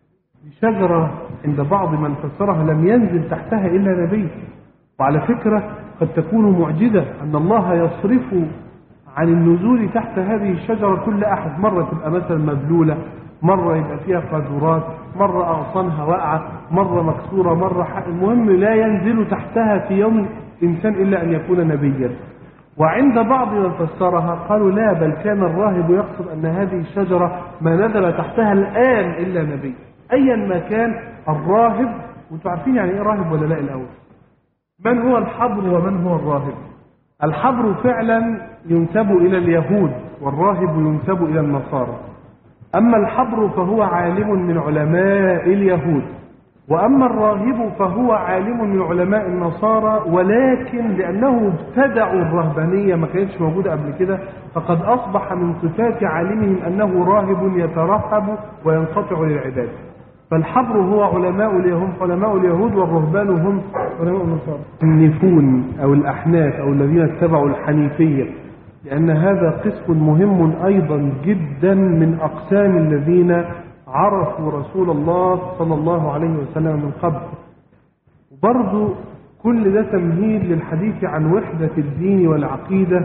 شجرة عند بعض من فسرها لم ينزل تحتها إلا نبي. وعلى فكرة قد تكون معجزة أن الله يصرف عن النزول تحت هذه الشجرة كل أحد، مرة تبقى مثلا مبلولة، مرة يبقى فيها قاذورات، مرة أغصانها واقعة، مرة مكسورة، مرة المهم لا ينزل تحتها في يوم إنسان إلا أن يكون نبيا. وعند بعض من فسرها قالوا لا، بل كان الراهب يقصد أن هذه الشجرة ما نزل تحتها الآن إلا نبي. أيا ما كان الراهب، وانتم عارفين يعني إيه راهب ولا لا الأول؟ من هو الحبر ومن هو الراهب؟ الحبر فعلا ينسب إلى اليهود، والراهب ينسب إلى النصارى. أما الحبر فهو عالم من علماء اليهود، وأما الراهب فهو عالم من علماء النصارى، ولكن لأنه ابتدعوا الرهبانية ما كانتش موجودة قبل كده، فقد أصبح من صفات عالمهم أنه راهب يترهب وينقطع للعبادة. فالحبر هو علماء اليهود، والرهبان هم علماء النصارى. النفون أو الأحناف أو الذين اتبعوا الحنيفية، لأن هذا قسم مهم أيضا جدا من أقسام الذين عرفوا رسول الله صلى الله عليه وسلم من قبل. وبرضو كل ده تمهيد للحديث عن وحدة الدين والعقيدة،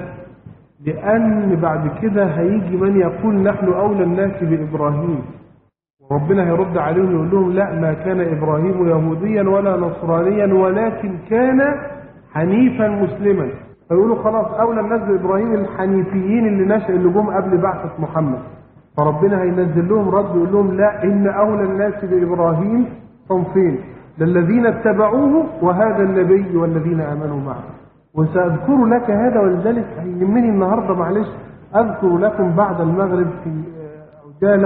لأن بعد كده هيجي من يقول نحن أولى الناس بإبراهيم، وربنا هيرد عليهم يقول لهم لا، ما كان إبراهيم يهوديا ولا نصرانيا ولكن كان حنيفا مسلما. فيقولوا خلاص أولى الناس بإبراهيم الحنيفيين اللي جم قبل بعثة محمد، فربنا هينزل لهم رد يقول لهم لا، إن أولى الناس بإبراهيم صنفين، للذين اتبعوه وهذا النبي والذين آمنوا معه. وسأذكر لك هذا، ولذلك يهمني النهاردة معلش أذكر لكم بعد المغرب في عجالة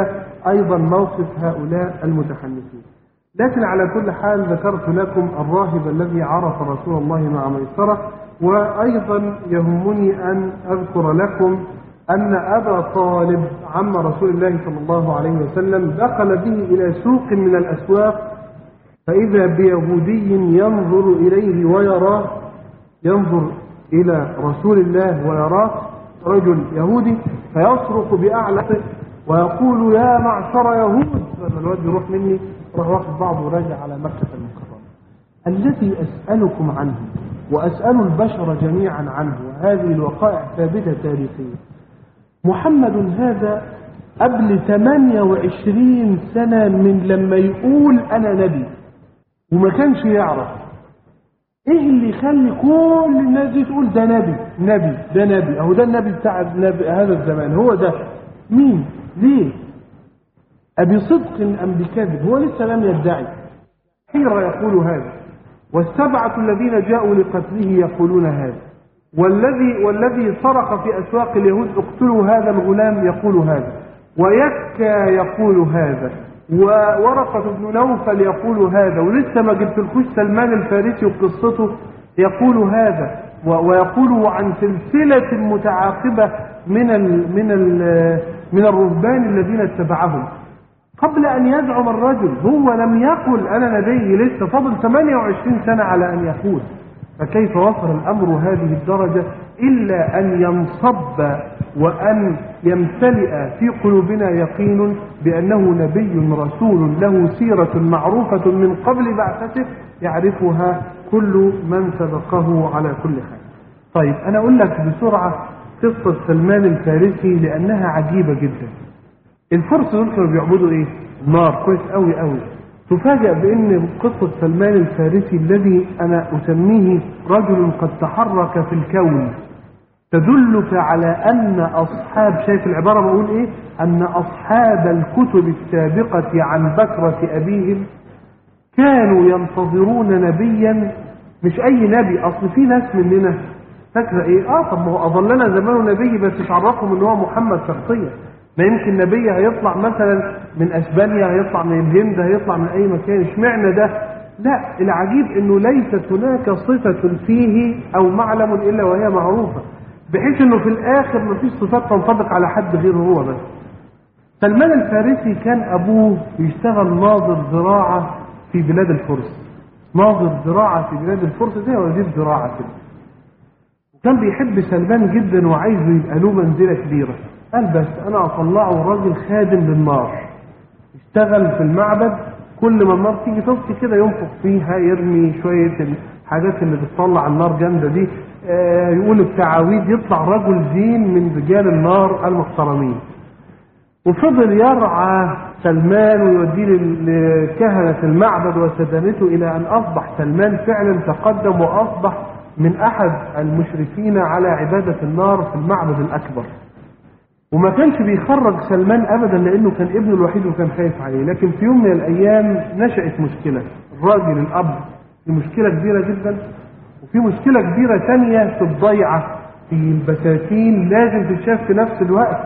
أيضا موقف هؤلاء المتحنثين. لكن على كل حال ذكرت لكم الراهب الذي عرف رسول الله مع ميسرة، وأيضا يهمني أن أذكر لكم أن أبا طالب عم رسول الله صلى الله عليه وسلم دخل به إلى سوق من الأسواق، فإذا بيهودي ينظر إليه ويراه، ينظر إلى رسول الله ويراه رجل يهودي، فيصرخ بأعلى ويقول يا معشر يهود. لما الواد يروح مني راح واخد بعضه وراجع على مكة المكرمة. الذي أسألكم عنه وأسأل البشر جميعا عنه، وهذه الوقائع ثابتة تاريخيا، محمد هذا قبل 28 سنة من لما يقول أنا نبي وما كانش يعرف. ايه اللي يخلي كل الناس دي تقول ده نبي نبي ده نبي، اهو ده النبي بتاع هذا الزمان، هو ده مين؟ ليه؟ أبي صدق أم بكذب؟ هو لسه لم يدعي. حيرة يقول هذا، والسبعة الذين جاءوا لقتله يقولون هذا، والذي صرخ في أسواق اليهود اقتلوا هذا الغلام يقول هذا، ويكا يقول هذا، وورقة بن نوفل يقول هذا، ولسه ما جبتلكوش سلمان الفارسي وقصته يقول هذا، ويقول عن سلسلة متعاقبة من الرهبان الذين اتبعهم قبل أن يزعم الرجل. هو لم يقل أنا نبي، لسه فضل 28 سنة على أن يقول. فكيف وصل الأمر هذه الدرجة إلا أن ينصب وأن يمتلئ في قلوبنا يقين بأنه نبي رسول له سيرة معروفة من قبل بعثته يعرفها كل من سبقه على كل حال. طيب أنا أقول لك بسرعة قصة سلمان الفارسي لأنها عجيبة جدا. الفرس دول كانوا بيعبدوا إيه؟ نار. كويس قوي قوي. تفاجأ بأن قصة سلمان الفارسي الذي أنا أسميه رجل قد تحرك في الكون تدلك على أن أصحاب، شايف العبارة بقول إيه؟ أن أصحاب الكتب السابقة عن بكرة أبيهم كانوا ينتظرون نبيا، مش أي نبي. أصل في ناس مننا فاكرة إيه؟ طب ما هو أظلنا زمانه نبي بس تعرفهم إن هو محمد شخصيا. ما يمكن نبي هيطلع مثلا من أسبانيا، هيطلع من الهند، هيطلع من أي مكان. اشمعنى ده؟ لا، العجيب إنه ليست هناك صفة فيه أو معلم إلا وهي معروفة، بحيث إنه في الآخر مفيش صفات تنطبق على حد غيره هو بس. سلمان الفارسي كان أبوه بيشتغل ناظر زراعة في بلاد الفرس، ناظر زراعة في بلاد الفرس زي وزير زراعة كده. وكان بيحب سلمان جدا وعايزه يبقى له منزلة كبيرة. قال بس أنا أطلعه راجل خادم للنار، يشتغل في المعبد، كل ما النار تيجي تطفي كده ينفخ فيها، يرمي شوية الحاجات اللي بتطلع النار جامدة دي، يقول التعاويذ، يطلع رجل زين من رجال النار المحترمين. وفضل يرعى سلمان ويوديه لكهنة المعبد وسدنته إلى أن أصبح سلمان فعلا تقدم وأصبح من أحد المشرفين على عبادة النار في المعبد الأكبر. وما كانش بيخرج سلمان أبدا لأنه كان ابنه الوحيد وكان خايف عليه. لكن في يوم من الأيام نشأت مشكلة. الراجل الأب في مشكلة كبيرة جدا، وفي مشكلة كبيرة ثانية في الضيعة، في البساتين لازم تتشاف في نفس الوقت،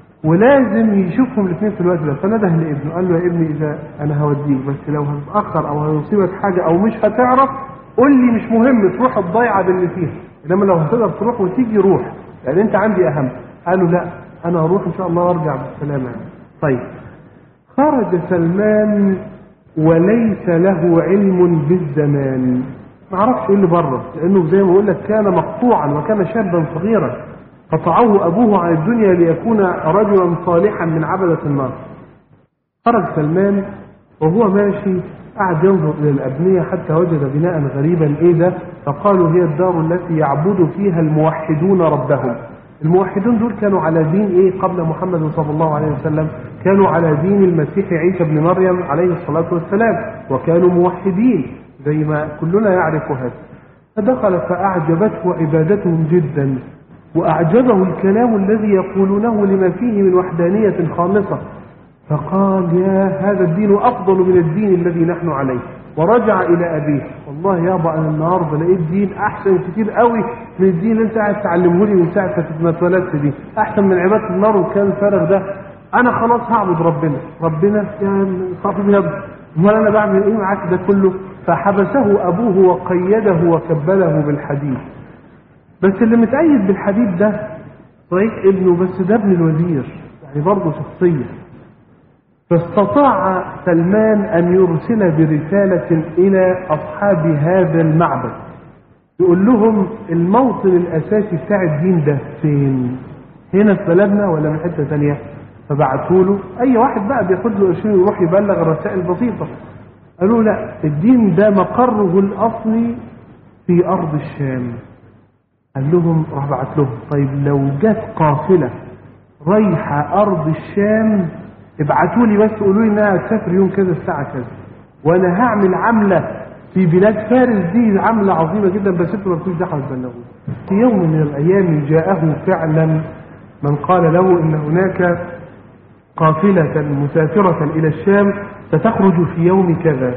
ولازم يشوفهم الاثنين في الوقت ده. فنده لابنه قال له يا ابني إذا أنا هوديك، بس لو هتتأخر أو هيصيبك حاجة أو مش هتعرف قول لي، مش مهم تروح الضيعة باللي فيها، إنما لو هتقدر تروح وتيجي روح، لأن أنت عندي أهم. قالوا لا، أنا أروح إن شاء الله وأرجع بالسلامة. طيب، خرج سلمان وليس له علم بالزمان، ما عرفش ايه اللي بره، لانه زي ما بقول لك كان مقطوعا وكان شابا صغيرا، قطعه ابوه عن الدنيا ليكون رجلا صالحا من عبدة النار. خرج سلمان وهو ماشي قعد ينظر الى الابنية حتى وجد بناء غريبا. ايه ده؟ فقالوا هي الدار التي يعبد فيها الموحدون ربهم. الموحدون دول كانوا على دين ايه قبل محمد صلى الله عليه وسلم؟ كانوا على دين المسيح عيسى بن مريم عليه الصلاة والسلام، وكانوا موحدين زي ما كلنا يعرف هذا. فدخل فأعجبته عبادتهم جدا، وأعجبه الكلام الذي يقولونه لما فيه من وحدانية خالصة. فقال يا هذا الدين أفضل من الدين الذي نحن عليه. ورجع إلى أبيه، والله يابا أنا النهارده لقيت دين أحسن كتير قوي من الدين اللي أنت قاعد تعلمه لي من ساعة ما اتولدت دي، أحسن من عبادة النار وكان الفارغ ده. انا خلاص هعبد ربنا يا صاحبي يا ابني، امال انا بعمل ايه معاك ده كله؟ فحبسه ابوه وقيده وكبله بالحديد. بس اللي متأيد بالحديد ده صحيح ابنه، بس ده ابن الوزير، يعني برضه شخصية. فاستطاع سلمان أن يرسل برسالة إلى أصحاب هذا المعبد يقول لهم الموطن الأساسي بتاع الدين ده فين؟ هنا في بلدنا ولا من حتة ثانية؟ فبعتوا له أي واحد بقى بياخد له قرشين يروح يبلغ الرسائل البسيطة. قالوا لا، الدين ده مقره الأصلي في أرض الشام. قال لهم، راح بعت لهم طيب لو جت قافلة رايحة أرض الشام ابعتوا لي بس قولوا لي انها هتسافر يوم كذا الساعة كذا، وانا هعمل عملة في بلاد فارس، دي عملة عظيمة جدا، بس انتوا ما تكونوش دعوة تبلغوا. في يوم من الايام جاءه فعلا من قال له ان هناك قافلة مسافرة الى الشام ستخرج في يوم كذا،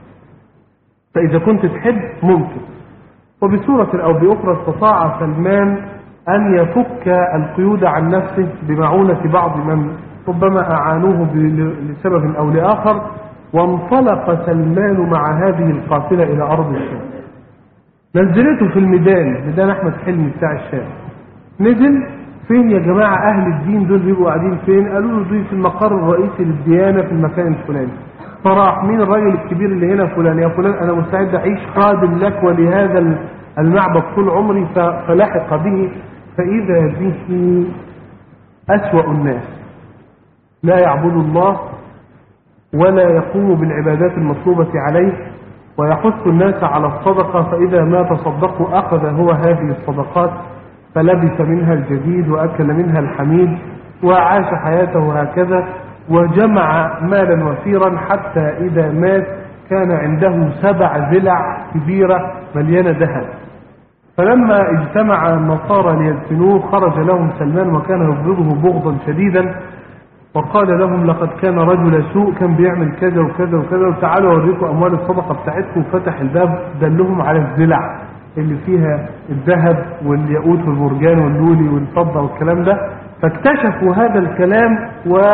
فاذا كنت تحب ممكن. وبصورة او باخرى استطاع سلمان ان يفك القيود عن نفسه بمعونة بعض من ربما أعانوه لسبب أو لآخر، وانطلق سلمان مع هذه القافلة إلى أرض الشام. نزلته في ميدان أحمد حلمي بتاع الشام. نزل فين يا جماعة؟ أهل الدين دول بيبقوا قاعدين فين؟ قالوا له دي في المقر الرئيسي للديانة في المكان الفلاني. فراح مين الراجل الكبير اللي هنا؟ فلان. يا فلان أنا مستعد أعيش خادم لك ولهذا المعبد طول عمري. فلحق به فإذا به أسوأ الناس، لا يعبد الله ولا يقوم بالعبادات المطلوبة عليه، ويحث الناس على الصدقة، فإذا ما تصدقوا أخذ هو هذه الصدقات فلبس منها الجديد وأكل منها الحميد وعاش حياته هكذا، وجمع مالا وفيرا حتى إذا مات كان عنده 7 ذلع كبيرة مليانة ذهب. فلما اجتمع النصارى ليدفنوه خرج لهم سلمان وكان يبغضه بغضا شديدا، وقال لهم لقد كان رجل سوء، كان بيعمل كذا وكذا وكذا، وتعالوا اوريكم اموال الصدقه بتاعتكم. وفتح الباب دلهم على الذلع اللي فيها الذهب والياقوت والمرجان واللولي والفضه والكلام ده. فاكتشفوا هذا الكلام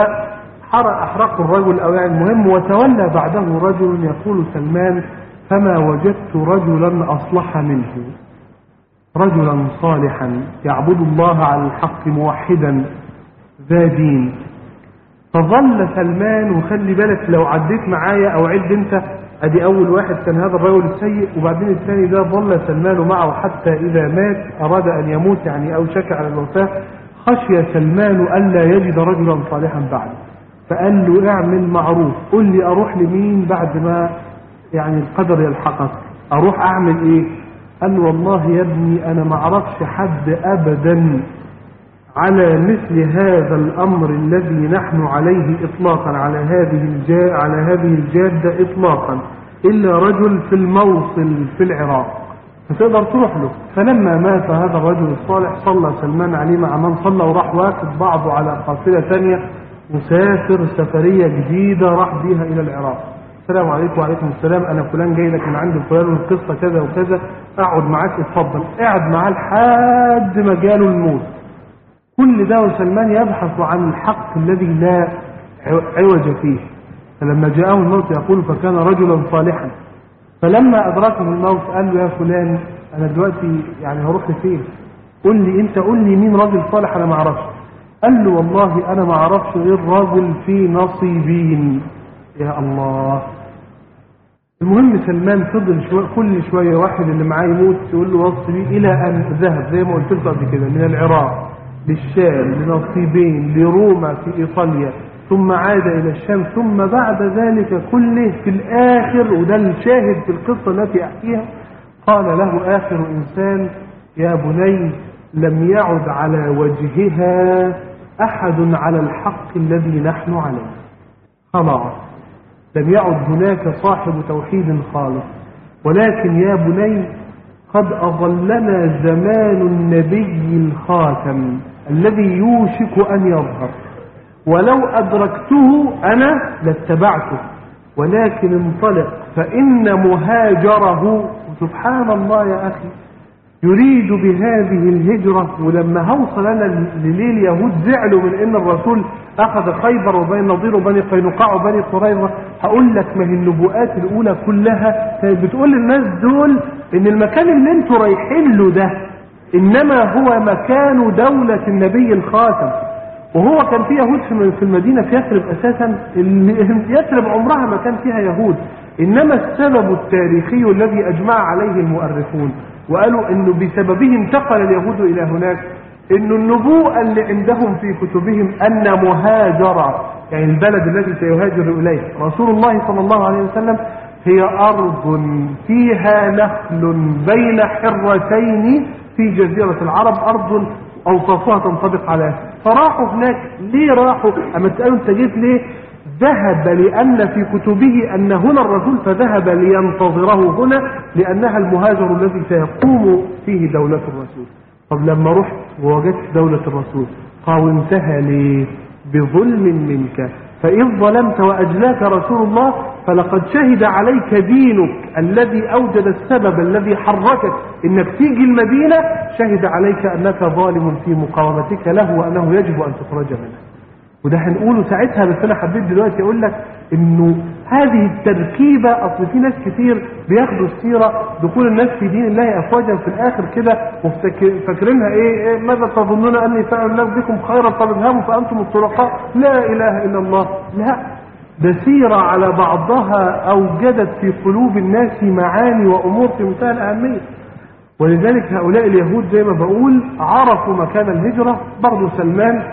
واحرقوا الرجل، او يعني المهم. وتولى بعده رجل يقول سلمان فما وجدت رجلا اصلح منه، رجلا صالحا يعبد الله على الحق موحدا ذا دين. فظل سلمان، وخلي بالك لو عديت معايا او عد انت، ادي اول واحد كان هذا الرجل السيء، وبعدين الثاني ده ظل سلمان معه حتى اذا مات اراد ان يموت، يعني اوشك على الوفاة. خشي سلمان الا يجد رجلا صالحا بعده، فقال له اعمل معروف، قل لي اروح لمين بعد ما يعني القدر يلحقك، اروح اعمل ايه؟ قال له والله يا ابني انا ما اعرفش حد ابدا على مثل هذا الأمر الذي نحن عليه إطلاقا، على هذه الجادة إطلاقا، إلا رجل في الموصل في العراق، فتقدر تروح له. فلما مات هذا الرجل الصالح صلى سلمان عليه مع من صلى، وراح واخد بعضه على قافلة ثانية وسافر سفرية جديدة راح بيها إلى العراق. السلام عليكم. وعليكم السلام، أنا فلان جاي لك من عند فلان والقصة كذا وكذا، أقعد معاك اتفضل. قعد معاه لحد ما جاله الموت. كل ده وسلمان يبحث عن الحق الذي لا عوج فيه. فلما جاءه الموت يقول فكان رجلا صالحا. فلما أدركه الموت قال له يا فلان أنا دلوقتي يعني هروح لفين؟ قل لي أنت، قل لي مين راجل صالح أنا ما أعرفش. قال له والله أنا ما أعرفش غير راجل في نصيبين. يا الله. المهم سلمان فضل كل شوية واحد اللي معاه يموت يقول له وصي بيه، إلى أن ذهب زي ما قلت لكم قبل كده من العراق للشام لنصيبين لروما في إيطاليا، ثم عاد إلى الشام، ثم بعد ذلك كله في الآخر، وده الشاهد في القصة التي أحكيها، قال له آخر إنسان يا بني لم يعد على وجهها أحد على الحق الذي نحن عليه، خلاص لم يعد هناك صاحب توحيد خالص، ولكن يا بني قد أظلنا زمان النبي الخاتم الذي يوشك أن يظهر، ولو أدركته أنا لاتبعته، ولكن انطلق فإن مهاجره. سبحان الله يا أخي، يريد بهذه الهجرة. ولما هوصل أنا لليل يهود زعلوا من أن الرسول أخذ خيبر وبني النضير وبني قينقاع وبني قريظة. هقول لك ما هي النبوءات الأولى كلها كانت بتقول للناس دول إن المكان اللي انتوا رايحين له ده إنما هو مكان دولة النبي الخاتم. وهو كان في يهود في المدينة في يثرب أساسا، يثرب عمرها ما كان فيها يهود، إنما السبب التاريخي الذي أجمع عليه المؤرخون وقالوا إنه بسببه انتقل اليهود إلى هناك، إنه النبوءة اللي عندهم في كتبهم أن مهاجرة، يعني البلد الذي سيهاجر إليه رسول الله صلى الله عليه وسلم، هي أرض فيها نخل بين حرتين في جزيرة العرب، أرض أوصافها تنطبق عليها. فراحوا هناك. ليه راحوا؟ أما تسألوا أنت جيت ليه؟ ذهب لأن في كتبه أن هنا الرسول، فذهب لينتظره هنا لأنها المهاجر الذي سيقوم فيه دولة الرسول. طب لما رحت ووجدت دولة الرسول قاومتها ليه؟ بظلم منك، فإذ ظلمت وأجلاك رسول الله فلقد شهد عليك دينك الذي أوجد السبب الذي حركك إنك تيجي المدينة، شهد عليك أنك ظالم في مقاومتك له وأنه يجب أن تخرج منه. وده هنقوله ساعتها، بس أنا حبيت دلوقتي أقول لك إنه هذه التركيبة، أصل في ناس كتير بياخدوا السيرة دخول الناس في دين الله أفواجا في الآخر كده وفاكرينها إيه ماذا تظنون أني فاعل الله بكم خيرا فاذهبوا فأنتم الطلقاء لا إله إلا الله. لا، ده سيرة على بعضها أوجدت في قلوب الناس معاني وأمور في منتهى الأهمية. ولذلك هؤلاء اليهود زي ما بقول عرفوا مكان الهجرة. برضو سلمان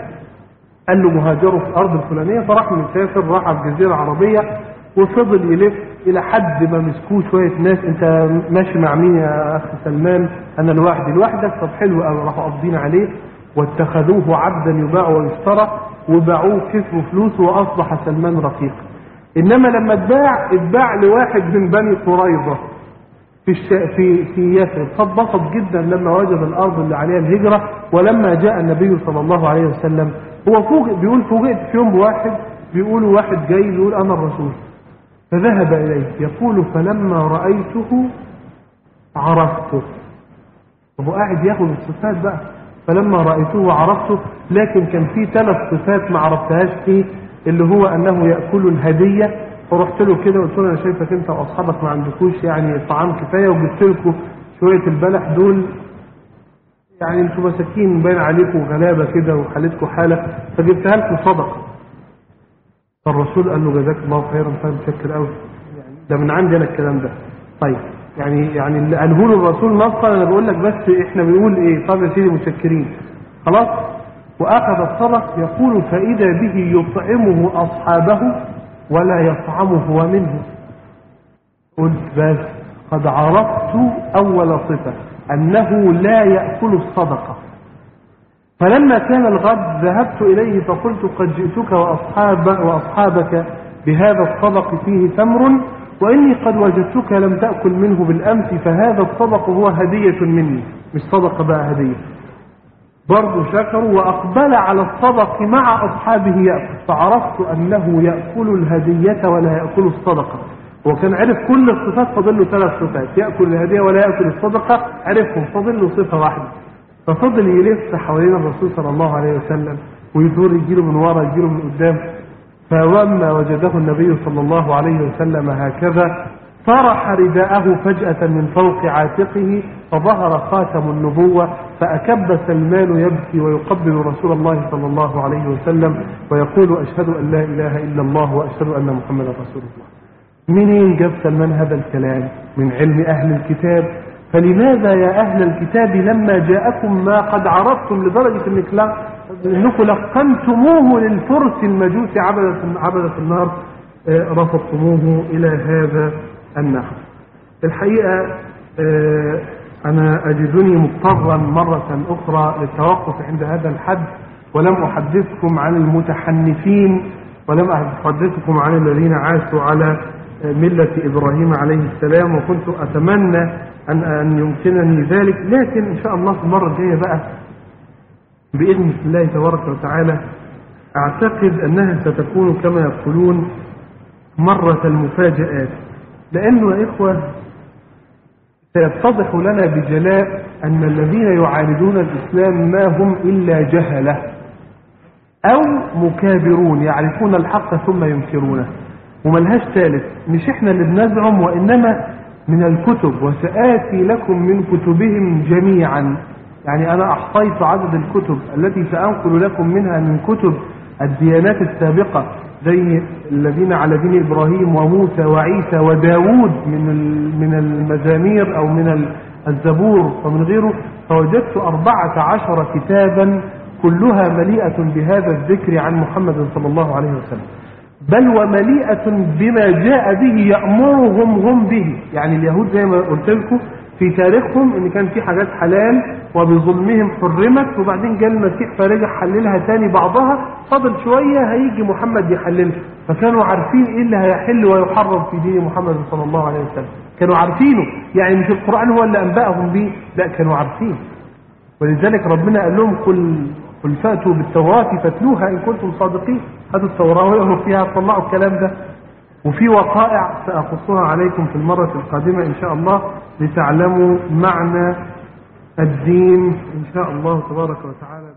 قال له مهاجروا في الأرض الفلانية، فراح مسافر راح على الجزيرة العربية وفضل يلف إلى حد ما مسكوه شوية ناس. أنت ماشي مع مين يا أخي سلمان؟ أنا لوحدي. لوحدك؟ طب حلو قوي. راحوا قابضين عليه واتخذوه عبدا يباع ويشترى، وباعوه كسبوا فلوسه وأصبح سلمان رقيق. إنما لما اتباع لواحد من بني قريظة في يثرب، فاتبسط جدا لما وجد الأرض اللي عليها الهجرة. ولما جاء النبي صلى الله عليه وسلم هو فوجئت في يوم بواحد بيقولوا واحد جاي يقول أنا الرسول، فذهب إليه يقول فلما رأيته عرفته. وهو قاعد ياخد الصفات بقى، فلما رأيته عرفته. لكن كان في 3 صفات ما عرفتهاش فيه، اللي هو أنه يأكل الهدية. فرحت له كده وقلت له أنا شايفك أنت وأصحابك ما عندكوش يعني طعام كفاية، وجبت لكم شوية البلح دول، يعني انتوا مساكين باين عليكم غلابة كده وحالتكم حالة، فجبتها لكم صدقة. فالرسول قال له جزاك الله خيرا، فمتشكر قوي، يعني ده من عندي أنا الكلام ده. طيب يعني اللي قاله له الرسول نصا، أنا بقول لك بس إحنا بنقول إيه. طب يا سيدي متشكرين خلاص. وأخذ الصدق يقول فإذا به يطعمه أصحابه ولا يطعمه هو منه. قلت بس قد عرفت أول صفة أنه لا يأكل الصدقة. فلما كان الغد ذهبت إليه فقلت قد جئتك وأصحابك بهذا الصدق فيه تمر، وإني قد وجدتك لم تأكل منه بالأمس، فهذا الصدق هو هدية مني، مش صدقة بقى هدية. برضو شكروا وأقبل على الصدق مع أصحابه يأكل، فعرفت أنه يأكل الهدية ولا يأكل الصدقة. وكان عرف كل الصفات، فضل له 3 صفات: يأكل الهدية ولا يأكل الصدقة، عرفهم، فضل له صفة واحدة. ففضل يلف حوالين الرسول صلى الله عليه وسلم ويدور، يجيله من ورا يجيله من قدام. فلما وجده النبي صلى الله عليه وسلم هكذا طرح رداءه فجأة من فوق عاتقه فظهر خاتم النبوة، فأكب سلمان يبكي ويقبل رسول الله صلى الله عليه وسلم ويقول أشهد أن لا إله إلا الله وأشهد أن محمدا رسول الله. منين جاب سلمان هذا الكلام؟ من علم أهل الكتاب. فلماذا يا أهل الكتاب لما جاءكم ما قد عرفتم لدرجة أنكم لقنتموه للفرس المجوس عبدة النار رفضتموه إلى هذا النحو؟ الحقيقة أنا أجدني مضطرا مرة أخرى للتوقف عند هذا الحد، ولم أحدثكم عن المتحنفين، ولم أحدثكم عن الذين عاشوا على ملة إبراهيم عليه السلام، وكنت أتمنى أن يمكنني ذلك. لكن إن شاء الله في المرة الجاية بقى بإذن الله تبارك وتعالى أعتقد أنها ستكون كما يقولون مرة المفاجآت، لأنه يا إخوة سيتضح لنا بجلاء أن الذين يعاندون الإسلام ما هم إلا جهلة. أو مكابرون يعرفون الحق ثم ينكرونه. وملهاش ثالث، مش احنا اللي بنزعم، وإنما من الكتب، وسآتي لكم من كتبهم جميعا. يعني أنا أحصيت عدد الكتب التي سأنقل لكم منها من كتب الديانات السابقة، زي الذين على دين إبراهيم وموسى وعيسى وداود من المزامير أو من الزبور ومن غيره، فوجدت 14 كتابا كلها مليئة بهذا الذكر عن محمد صلى الله عليه وسلم، بل ومليئة بما جاء به يأمرهم هم به. يعني اليهود زي ما قلت لكم في تاريخهم ان كان في حاجات حلال وبظلمهم حرمت، وبعدين جاء المسيح فرجع حللها تاني بعضها، فضل شوية هيجي محمد يحللها، فكانوا عارفين ايه اللي هيحل ويحرم في دين محمد صلى الله عليه وسلم، كانوا عارفينه. يعني مش القرآن هو اللي أنبأهم به، لا كانوا عارفين. ولذلك ربنا قال لهم قل فأتوا بالتوراة فاتلوها إن كنتم صادقين. هاتوا التوراة ويقروا فيها طلعوا الكلام ده. وفي وقائع سأقصها عليكم في المرة القادمة إن شاء الله لتعلموا معنى الدين إن شاء الله تبارك وتعالى.